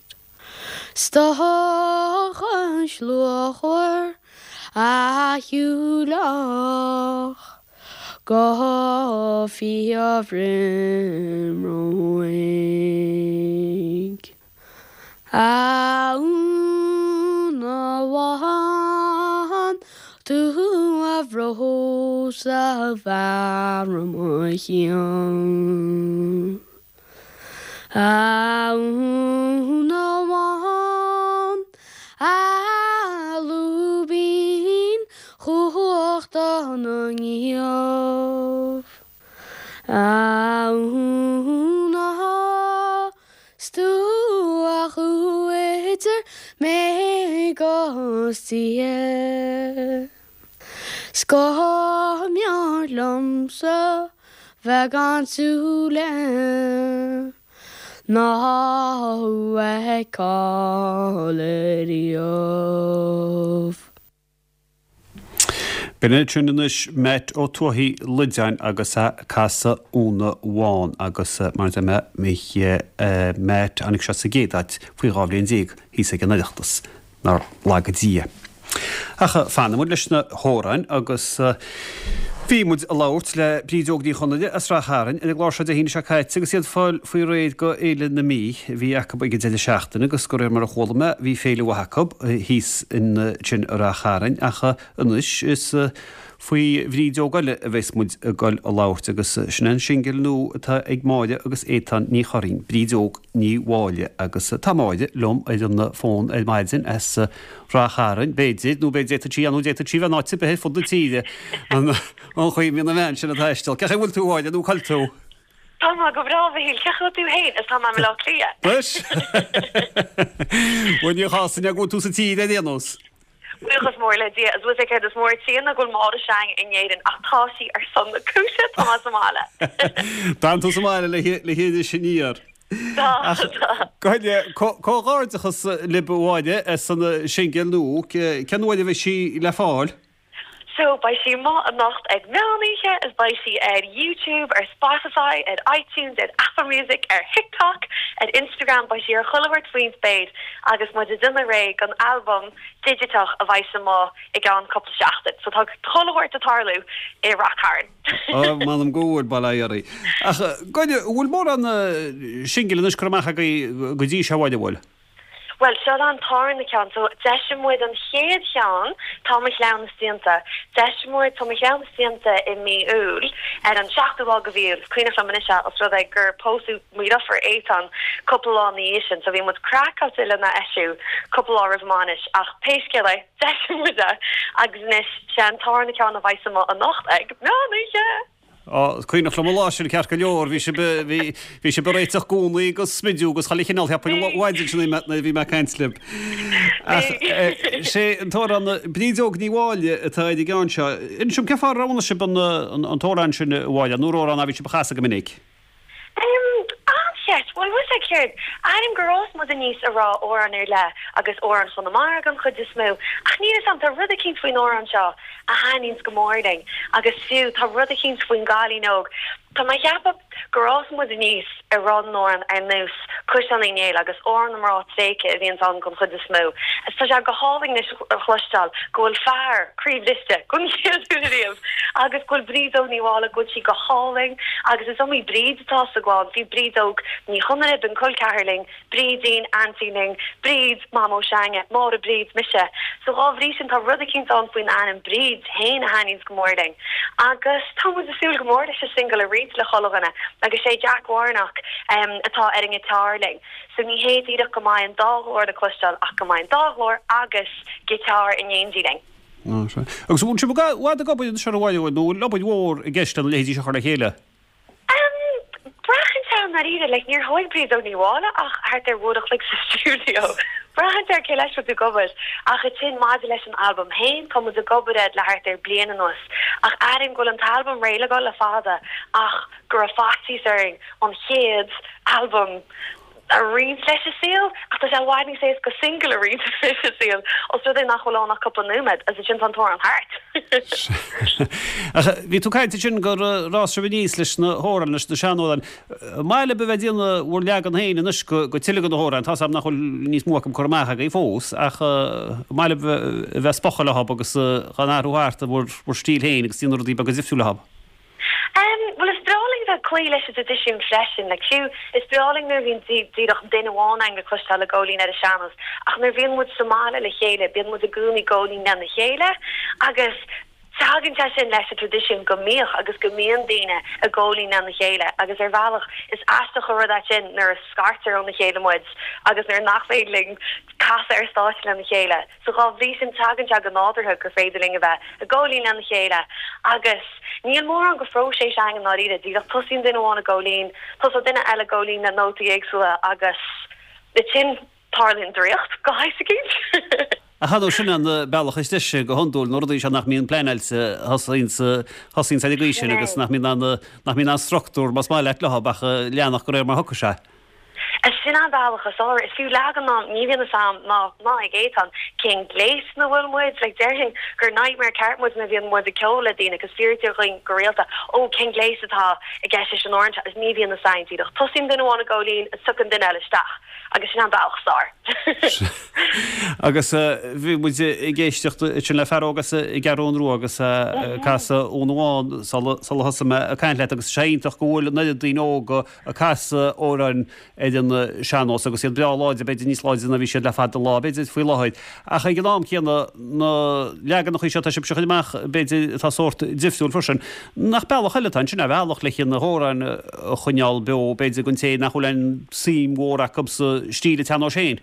Stocha slúchar a hiúlach Go fi a rimroig A una wahan Tu a rose a varmoian A una wahan A lubin Chucht an ngiof A una Stu a chuiter me gostie Ska mjar lomsa Vägan sule Na e kaler i of Benetúnis met ó tuaí lidein agus a casa úna bháin agus mar me mé met annig se sa géad faoi ráblíonn díag hí sa gan naachtas nar lagadí. Acha fanna mu leis na hórain agus bhí mud a láirt le brídógdí chunaide as ráthrin ina gláir se a híine se caiit agus iad fáil faoi réad go éile na mí bhí Jacob ag déile seachtainna agus go réir mar a cholame bhí féile wa Jacob hís in sin ráthrin acha inis is faoi bhrídógaile a bheits mud a gáil a láirt agus sinan singil nó atá ag máide agus étan ní choín brídóg ní bháile agus támáide lom idir na fón ag maidzin as ráthrin béidir nó béidir tí anú déta tí bh náte be fud na tíide an an chuí mí na bhain sin a theistil. Ceach bhfuil tú bháide nó chail tú? Tá go bhráhíil cecha tú héin is tá me le clia. Bus? Bhain í chasan a go tú sa tíide déanús? Buchas mór le dia as was ik het is mór tíanna go má seang in éidir atáí ar san na cúise tá Somála. Tá tú Somála le héidir sinníar. Goide cóáirtachas le bháide as san singil nó ceanhide bheith si le fáil? So by she ma a nacht ag Melanie is by she at YouTube or Spotify at iTunes at Apple Music or TikTok at Instagram by she ar Chullivert Sween Spade agus ma de dinner ray an album Digitach a Vaisa ma ag an couple shafted so tá Chullivert a Tarlu e Rockharn. Oh man am goúir bailairí. Ach goide bhfuil mór an singil is chumach go dtí se bhaide bhfuil. Well, se an tar na cean, so deisimuid an chéad chean tá me lean na stianta. Deisimuid tá me lean na stianta i mí úl ar an seachtaháil go bhíil, cuioine flam minise as rud ag gur pósú muidir for étan couple á níisisin, so bhí mud crackáil ile na eisiú couple á rahmánis ach péisciile deisimuide agus nis se an tar na cean a bhaisama a nacht ag Melanie. Cuoine flam láisiú cear go leor bhí sé beréiteach gúnaí agus smidú agus chaala chinál heappa bhaidir sinna metna bhí me caiinslib. sé an tóir an brídóg ní bháile atá ag gáin seo. In sem ceá rána se an tóráin sin bháile nórá a bhí se bachasa go minic. Yes, well was I cured? I'm girls mother niece a raw or an le agus or an son of Margan could dismo. I need something rudder king swing or on shaw. A hannings good morning. Agus Sue, ta rudder king swing golly nog. Tá mai cheappa gorás mu níos ar ran nóan ar nús cuisanínéil agus orn amrá féice a bhíon an gon chud is smó. Is tá se go háling na chluistal gohfuil fear críomhliste gon chéadúíomh agus goil brídó níhála go si go háling agus is omí bríd atá a gháin hí brídóg ní chunne bin col ceirling, brídín antíling, bríd mamó seinge, mór a bríd mise. So áhrí sin tá rud a cinint an faoin an bríd héin a haníns gomórling. Agus tá mu a súil gomórda se single a réit le choganna agus sé Jack Warnock um, atá ar an gitarling. So ní héad iad go mai an dáhlór a clustal ach go mai an dáhlór agus gitar in éondíling. Agus bún si bhá a gobaid se bhhaile nó lobaid mhór i gceist an léidí se chuir chéile. Brachan te na ide le níor háid bríd ó níhála ach hart ar bhdach le sa stúdio. Brachan ar cé leis tú gobad ach a tin máid leis an album héin cum a gobad le hart ar blian an nos ach airim go an talbum réile go le fada ach gur a fatí saring an chéad album a read leis a seal ach tá sé bhhaidní sé go single a read leis a seal os tú é nach choá nach cuppa númid as a sin an tóir an hart. Bhí tú caiinte sin gur rástra bhí níos leis na hóran leis na seanódan. Máile be bheith díonna bhór leag an héine nus go tiile go na hóran, tá sam nach níos mócham chumátha í fós ach máile bheith spocha le hab agus gan áúharta bhór stíl héin agus tíú dí agus ifú le hab. Um, well, is brawling that quite less edition freshen like you is brawling moving the the dinner one angle clustal goalie at the channels ach mer vin with Somalia le hele bin with the goonie goalie na the hele agus Sagin sin leis a tradition go méoch agus go méon daine a ggólaí na na chéile agus ar bhealach is asta chu dat sin nar a scartar an na chéile muid agus nar nachféidling casa ar stáit na na chéile. So gá bhí sin tagan te go nádartha gur féidirling a bheith a ggólaí na na chéile agus níl mór an go fró sé se an náíide dí tosín duine bhána ggólín, tos a duine eile ggólín na nótaí éagsúla agus de sin tarlinn dríocht go haisacín. A hadú sin an bailach is deise go honúil nóí se nach míon pleineilse hasín sa glísin agus nach mí an struchtúr mas má le leth leannach go réir mar hoca se. Is sin an bailachas á is fiú legan ná níhíanana sam ná ná ag géan cin gléis na bhfuil muid le deirhin gur nightmare cartmuid na bhíon muid a ceola dína agus fiúirteing go réalta ó cin gléis atá i g geis an orintanta is níhíon na saintíach. Tosím duine bhána ggólín a sucan duine eileisteach agus sin an bailachsá. Agus bhí mu i ggéisteach sin le fer agus i garúnrú agus casa ónháin sal has a caiin le agus séintach gohfuil na daó go a casa óran éidir seanós agus sé breáid a beidir níos láid na bhí sé le fad lá beidir faoi láid. A cha gám chéanna na legan nach se se seach beidir tá sort difriúil frisin. Nach bailach heiletain sin a bhealach le chin na hóran chuneal be beidir gon té nach chulein sim mhór a sa stíle tean ó sé.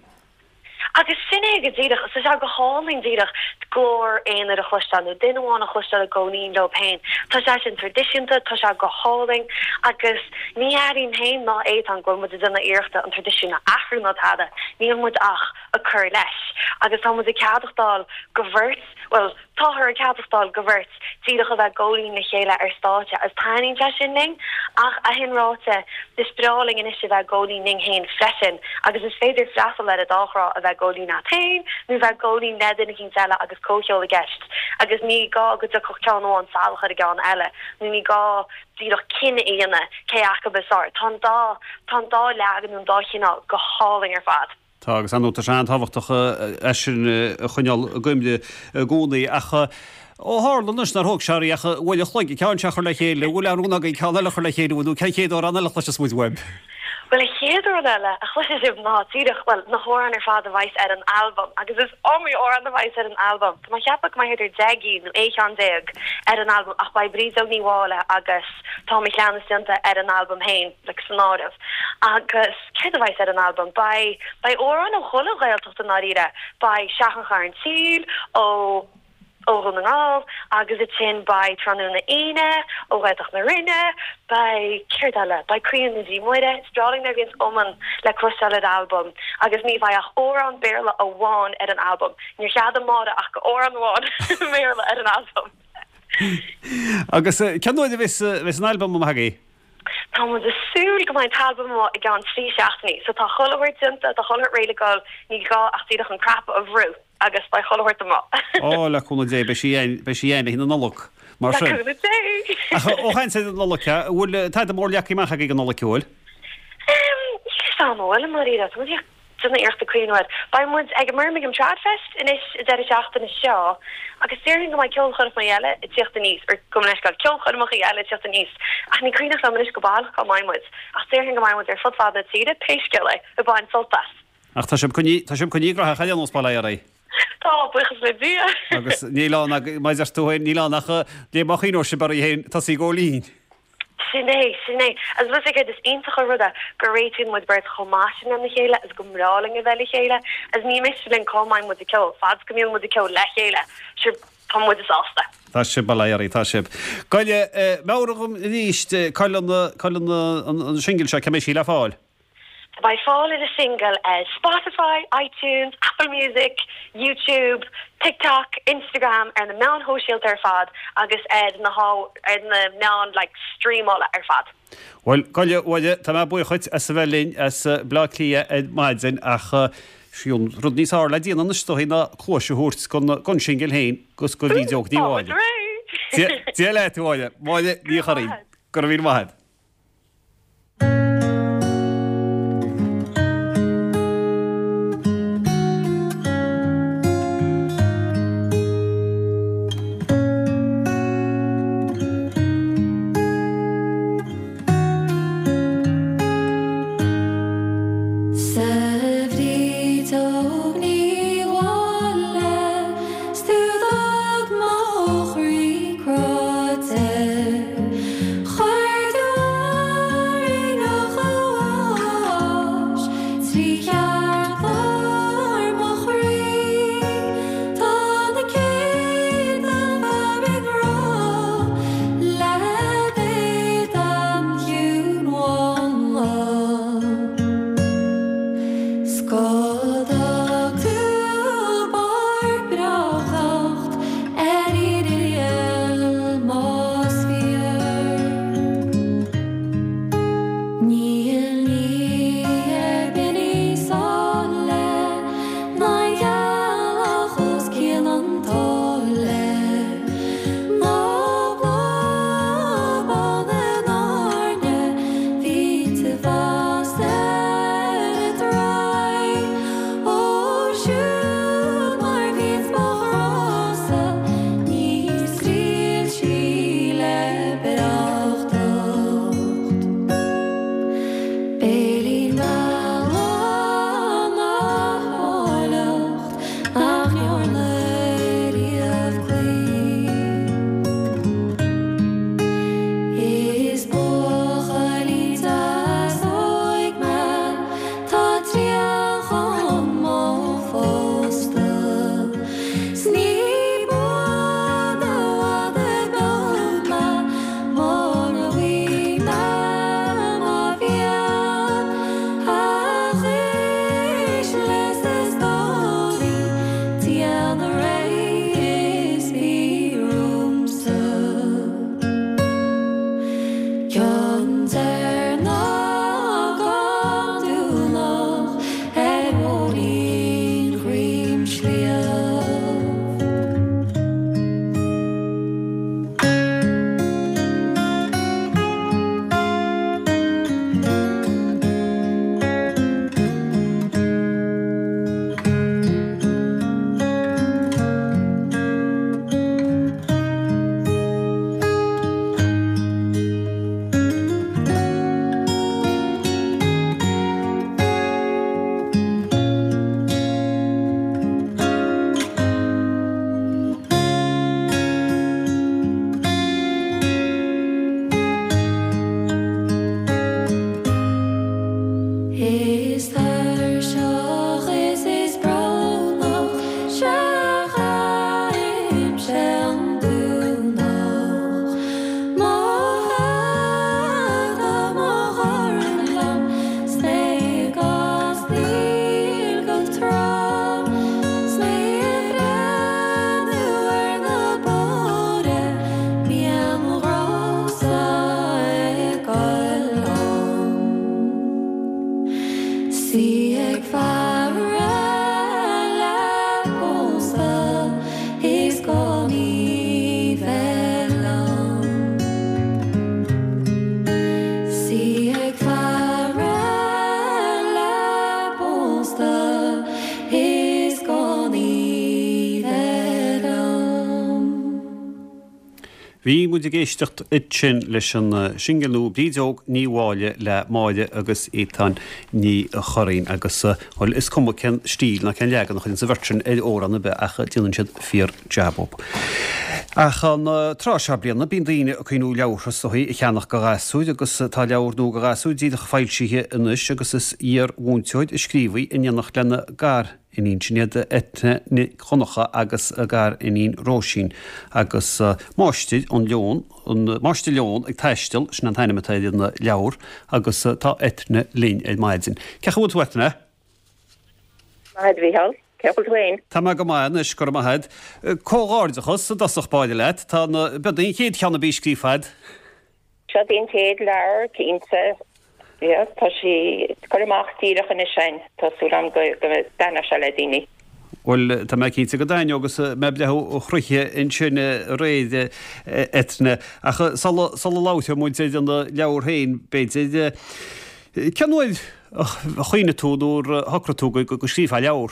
Agus sinné go ddíireach sa se go háling ddíireach glór éana a chluisteanú duine bhána chluisteil a gcóín le pein. Tá se sin tradiisiúnta tá se go háling agus ní airín héin ná éit an ghfuil mu duna iirechta an tradiisiúna ahrú nátada níl mud ach a chur leis. Agus tá mu i ceadachtáil go bhirt, well táthir a ceadachtáil go bhirt tíireach a bheith gcóín na chéile ar státe as taín te sinning ach a hinráte dis spráling in is se bheith gcóín ning héin freisin agus is féidir freastal le a dárá a bheith gcóín na tain, nu bheith gcóín nedin cin teile agus cóceol a gceist. Agus ní gá go a coteánó an salcha a gan eile, nu ní gá díoch cinenne éana cé acha beár, tá dá tá dá legan an dáchinál go háling ar fad. Tá agus anúta se an táhachtach sin chuneal goimde gúnaí acha ó hálannas nar thug seí acha bhfuil chluigi ceann se chu le chéile, bhfuil anúna go ceanile chu le chéadú ce chéad anna le leis muid web. Well a chéidir eile a chluisih ná tíireach well na hóran ar fád a bhaith ar an album agus is omí ó an a bhaith ar an album. Tá má cheapach mai idir deagí nó éán déag ar an album ach ba bríomh níháile agus tá mé cheannastianta ar an album hain le sannádah. Agus ce a bhaith ar an album ba ba óran ó chola réaltocht an áíre ba seachan char an tíl ó ógan an áil agus it sin ba tranúna aine ó réach na rinne by Kirdala, by Korean Niji Moide, sprawling there against Oman, le Crossalad album, agus ní bhaach óran béla a bháin ar an album. Níor chead máda ach óran bháin béla ar an album. Agus ceanúid a bhís an album am hagaí? Tá mu de súil go main album i gan trí seachtaí, so tá chohairt dinta tá chohairt réileáil ní gá ach tíadach an crap a bhrú agus ba chohairt am. Ó le chuna dé be sí dhéana hína nálach. Mar óhain sé nócha bhfuil tá mór leachí mecha ag an nólaiciúil? Sámhil maríad duna irta cuiinhid. Baimmuid ag marmig am Tradfest inis de seachtain is seo, agus steing go mai ceol chud mai eile i tíochtta níos, ar go leis go ceol chud mai eile tíochtta níos. Ach ní cuiinach am is go báil go maimuid, ach steing go maimuid ar fudfád tíide péisceile a báin soltas. Ach tá sim chuní go chaile an ospáile ar é. Tá buchas le dí. Agus nílá mais ar túhain nílá nach déachí ó se bar héin tá sí go lín. Sinné sinné as was ik is eintige rudde goréún moet bert chomasin an de chéle as gomráling a welle chéle as ní mislin kommain moet de ke fadskommiel moet de ke le chéle si kom moet is afste. Tá se baléirí tá sib. Gaile mém ríist an singel se cemé sí le fáil. By fall is a single as Spotify, iTunes, Apple Music, YouTube, TikTok, Instagram and the non hoshiel er fad agus ed na ho ed na non like stream all er fad. Well, gaile waide tá me bu chuit as bhelín as blá lia ed maidsin ach siún rud níos á le díana an stoí na chluisiúirt gon singel héin gus go vídeoach díháide. Tí le túáide, máide ní choí gur bhín maid. Chuir Bhí mu géistecht it sin leis an singelú bídeog níháile le máide agus étan ní choín agus hil is cum cen stíl na cen legan nach chun sa bhirtin é óranna be acha díanann siad fíor jabób. Achan trá blianana bíon daine a chuinú leabhar soí i cheannach go gasúid agus tá leabharú go gasúid díadach fáilsíthe inis agus is ar bhúnteoid i scríomhaí ineannach lena gar inín sinnéad etne chonacha agus a gar inín róisín agus máistid an leon an máiste leon ag teistil sin an tainimimetéidir na leabhar agus tá etne lín é maididzin. Cecha bhút wetna? Maid bhíhall. Tá me go main is gur mahead cóáidechas sa dasach báide leit tá bedaon chéad cheanna bí scrífeid. Se bhíon chéad leabhar cínta tá sí chuach tíireach in sein tású am go dana se le daoine. Bhfuil tá me cínta go daine agus me leth chruiche in sinna réide etne a sal láte muid an leabhar hain béide ceanhfuil chuoine túúr hocratú go go scrífa leabhar.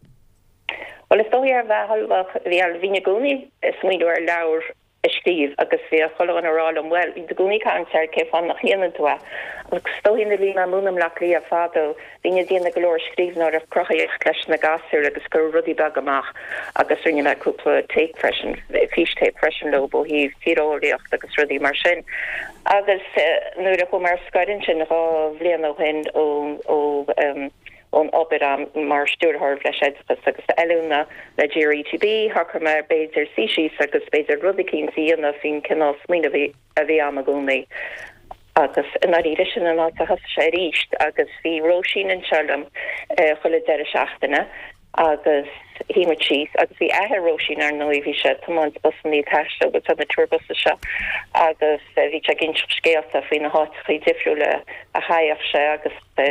Well is dóí ar bhehalbach bhí al bhíine gúnaí smuoinú ar leabhar a scríomh agus bhí a chola an arálam well í do gúnaí cancer cé fan nach chéanaan tú agus dóí na bhí me múnam le lí a fádó bhíine díana go leir scríbhná ar crochaíocht leis na gasúir agus gur rudí bag amach agus rinne le cúpla tape freisin fís tape freisin lobo hí tíóíocht agus rudí mar sin agus nuair a chu mar scaidin sin rá bblian ó hin ó ó on opera mar stúrthir leis agus eúna le G R E T B thachar mar béidir síís agus béidir rudicín síana fin cinná smína bhí a bhí am a gúnaí agus na ríidir sin an áta has sé ríist agus bhí róisín an selam chuile de seachtainna agus hímar tíos agus bhí ethe róisín ar nóí bhí se tamán busaní teiste agus an na tuairbusa se agus bhí te gin scéalta faoin na hátachaí difriúla a haamh se agus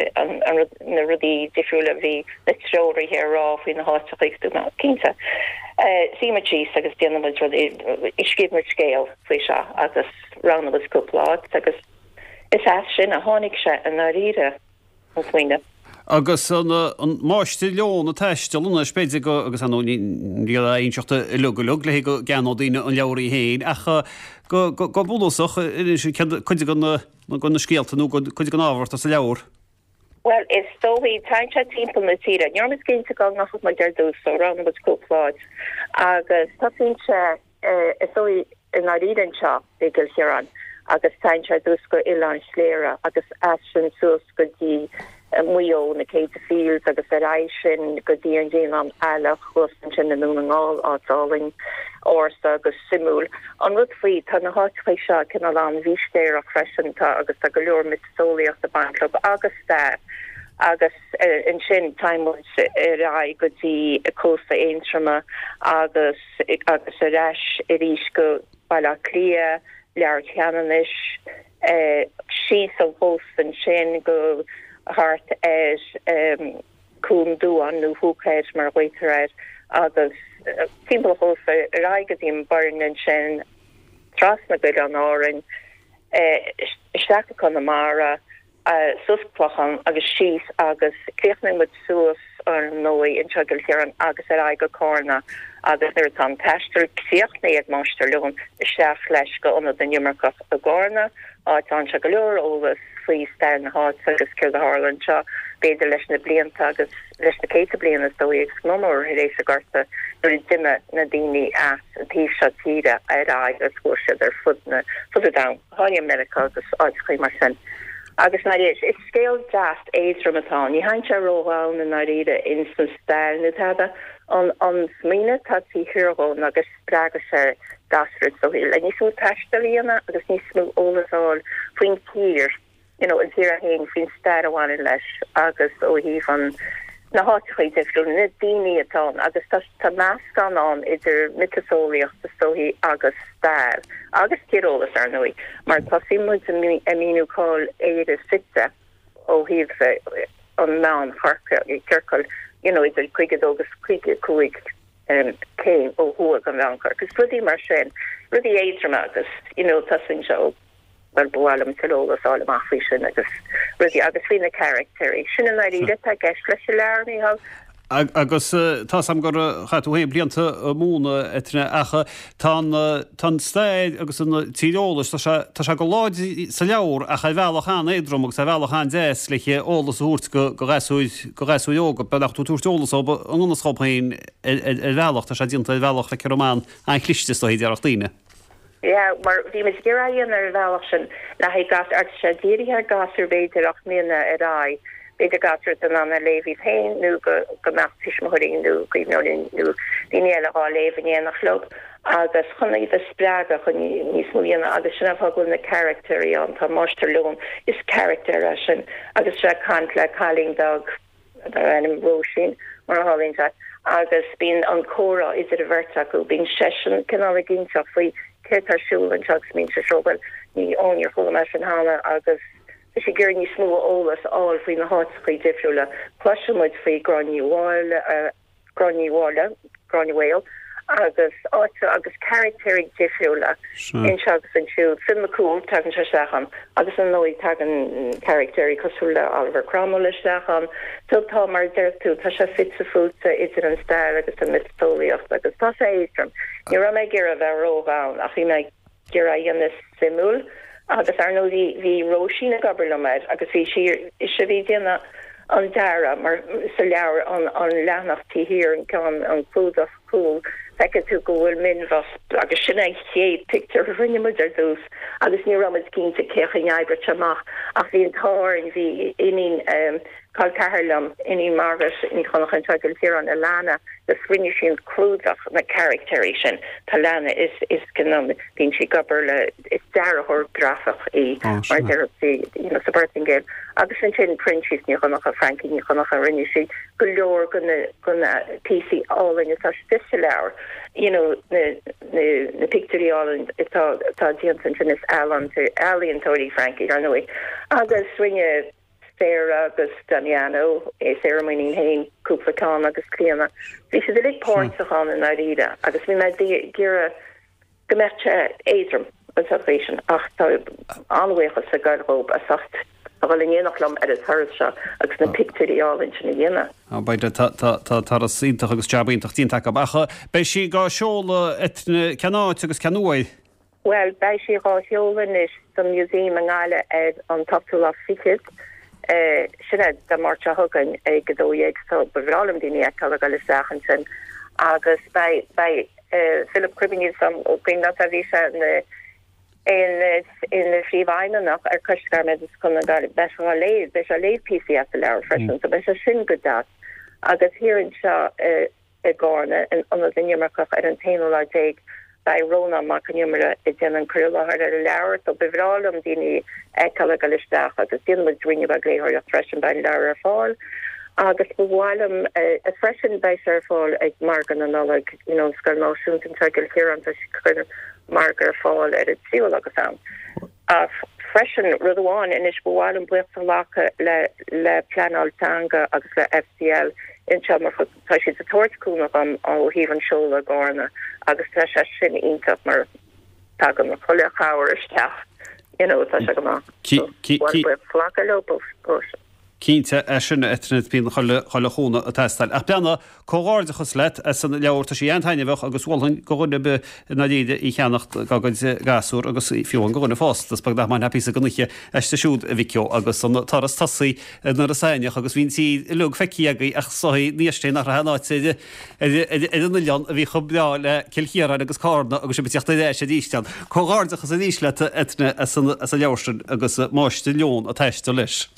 na rudí difriúla bhí na tróirí ar rá faoin na hátachaí dúna cínta. Símar tíos agus déanamid rudí iscíbmar scéal faoi se agus rannagus cúpláid agus is as sin a tháinig se an na ríre an faoine. Agus an máiste león a teistelúna spéide go agus an aonseachta lugulug le go ceanódaine an leabharí héin acha go búlasach chuide go na scéaltaú chuide go ábhart a sa leabhar. Well, is dóhí taintse timp na tíre. Nearmas cinnta go nach mar deardús ó ran bud cúpláid agus táínse is dóhí in arían seo bigil seán agus taintse dús go Ián sléire agus as sin suas go dtí muo na Kate Fields agus a sin go dtí an dé am eile chuan sin na núnaáil átáling orsa agus simúl. An rud faoi tá na háitcha seo cin an bhístéir a freisintá agus a go leor mitsóíocht a banclub agus de agus in sin timemuid ra go dtí a cósta éintrama agus agus a reis i rís go bailile clia lear cheananis sí a bhós an sin go hart er um, cún dúan nó húcéid mar bhaiteir agus timp hos raigedim burn sin trasna go an árin isteach chu na mara susplachan agus síos agus cléchning mit suas ar nói in tegil an agus ar aige cóna agus er an teistir ciochtna ag máiste leún isteach leis go anna den jummerchas a gcóna á an se go leor ógus faoi stein na há agus céir a Harlan seo beidir leis na blianta agus leis na céite bliana dóí ag nómór rééis a garta nuair i duine na daoine as an tíobh seo tíre ar agus bhuair siad ar fud na fud da háí America agus áidchaí mar sin. Agus na is is scéal deast éadromatá, ní haint se róháin na naíide instant stein na tada an an smíine tatí hiúgón agus spraga se gasrid so hí le níosú teistelíana agus níos smú ólasáil faoin tír. You know, in here hang fin star one leis agus ó hí van na háitchaí difriúil na daoine atá agus tá tá meas gan an idir mitasóíocht a sóhí agus star agus cirólas ar nuí mar tá simú a míúáil éidir site ó híh an ná harca i ceircail you know idir chuige agus chuige cuaig céim ó thua an bheancar gus rudí mar sin rudí éidir agus you know tá sin seo well boalum talólas all amachhui sin agus rudí agus fina characterí sin an ide a geis leis learní ha agus tá sam gur chaú hé blianta múna etna acha tá stéid agus an tíolalas tá se go láid sa leabhar a cha bhealachan édrom agus a bhealachan déas leiche ólas úirt go go réúóga be nach tú túirolalas an gúnasápain bhealach tá sé dínta bhealach le ceán an chliiste a idirachtaíine. Ja, maar die mis geraien er wel sin na hij gas arts die haar gasser beter ach minne erai beter gasser dan aan levi heen nu gemacht fischmoring nu nu nu die hele al leven je nog loop agus chun even sprake chun níos mú agus sin ha go na character an tá masterloon is character a sin agus se kan le calling dog en rosin mar hallin agus bín an chora is it a vertaku bín session ken a ginach foi Kersúl an tugs mín se sobal ní ónir chola me an hána agus sé gur ní smú ólas áil faoin na hátschaí difriúla pluisiid faoi graniúáile graniúáile graniuil agus áte agus characterig difriúla in segus an siú filmacúil tagan se sechan agus an nóí tagan characterí cosúla Oliver Cromwell sechan tugtá mar deirú tá se fit sa fúta idir an stair agus an mitóíocht agus tá sé éistrom. Ní ra me gur a bheith rógáin a chi me gur a dhéanana simúl agus ar nó hí rósin a gaberlaid agus hí si is se bhí déanana an dara mar sa leabhar an an leanachtaí hir an can an clúdach cool feice tú go bhfuil minhas agus sinna ché picture rinne muidir dús agus ní ramid cínta céchan ebre teach ach bhí an táin bhí inín Carl Caherlam iní marvis in chonachan tugil here an Alana the swinne sin clúdach na characteration Talana is is gannom bín si goberle is darahor grafach í mar der you know Sabertingale agus an tin princes ní chonach a Frankie ní chonach a rinne si go leor gona gona P C all in is a stileir you know na na na picture all in tá tá Jensen is Alan to Alien Tori Frankie I know agus swinne Sarah agus Damiano é ceremony hain cúplaán agus cléana. Bhí sé lig póintachán in áíide, agus bhí me ggéire gomete érum an salvation ach tá anhuicha sa garób a sacht a bhfuil inéachlam ar a thuir se agus na picturíáin sin na dhéine. Beidir tar a síntaach agus teabhaintach tínta go bacha. Bei si gá seola ceáid agus ceúid? Well, bei si gá seolan is san muséum an gáile ar an tapúla fiid. Uh, sinad da marcha hugan e godóig so bevralum dini ekal gal sachen sin agus bei bei uh, Philip Cribbing som bring dat a visa in in in the frivaina nach er kuskar med kun gal be le be le P C at the lewer fresh so be sin good dat agus here in sha e gorna and on the nimmerkach er an tainol ar dig bei Rona macanumera i den an curlla har er lewer so bevralum dini ekal galistach agus din was rinne bag léhar a freshen bei lewer fall agus bhilem a freshen bei fall ag margan an noleg you know skar notions in tegel here an chur margar fall at it seal agus am a freshen ruháin in is bhilem buch lacha le le planaltanga agus le F C L in chamber for tashi the torchkuna on o even shoulder gorna agus ta sin intap mar tagam a cholle hour staff you know ta shagama flaka lopo Cínte é sinna etrinit bíon choleúna a testáil. Ach beanna cóáirdachas leit san leabharta sí antainine bheith agus bhilhain gohunne be na díide í cheannacht gagad gasú agus fiúin gohunna fást, tas bag damáin hapí a goniche eiste siúd a bhiceo agus san taras tasaí nar a saineach agus bhín tí lug feici ach soí níosté nach ranáid idirna leon a bhí chubbeá le cilchéar agus cána agus beteachta dé sé díistean. Cóáirdachas a níos le etne a leabharsin agus máiste leon a teiste leis.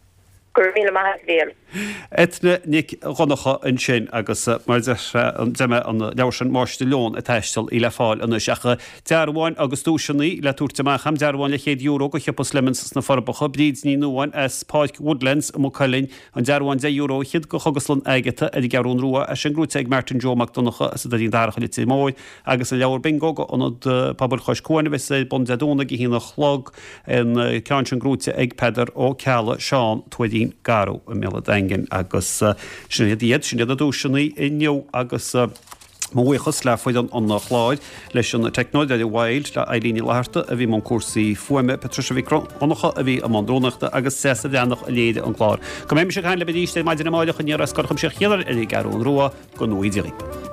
Etne nig ronnacha an sin agus mar déime an leabharsin máiste leon a teistal í le fáil an seacha dearháin agus dúisinaí le túirteachcham dearháin le chéad euro go chepa Lemons na forbacha bríd ní nuáin as Páic Woodlands mo Cullen an dearháin de euro chiad go chuguslan aigete a gearún ruá a sin grúte ag Martin Joe McDonacha as a dín darcha lit móid agus a leabhar bingo go an pabal choiscóine be sé bon deúna í hína chlog an cean grúte ag peidir ó ceala Seán tuaidín garú a mé dagen agus sinna díiad sinna a dúisinaí inneo agus Mhuichas le foiid an nach chláid leis an technoid a bhhail le élíní leharta a bhí man cuasaí fuime Patricia Vicron ancha a bhí a mandrónachta agus sesa bheannach a léide an chláir. Go mé se chain le bedíiste maididir máideach an níar a scorcham sé chéar a garún ruá go nóidirí.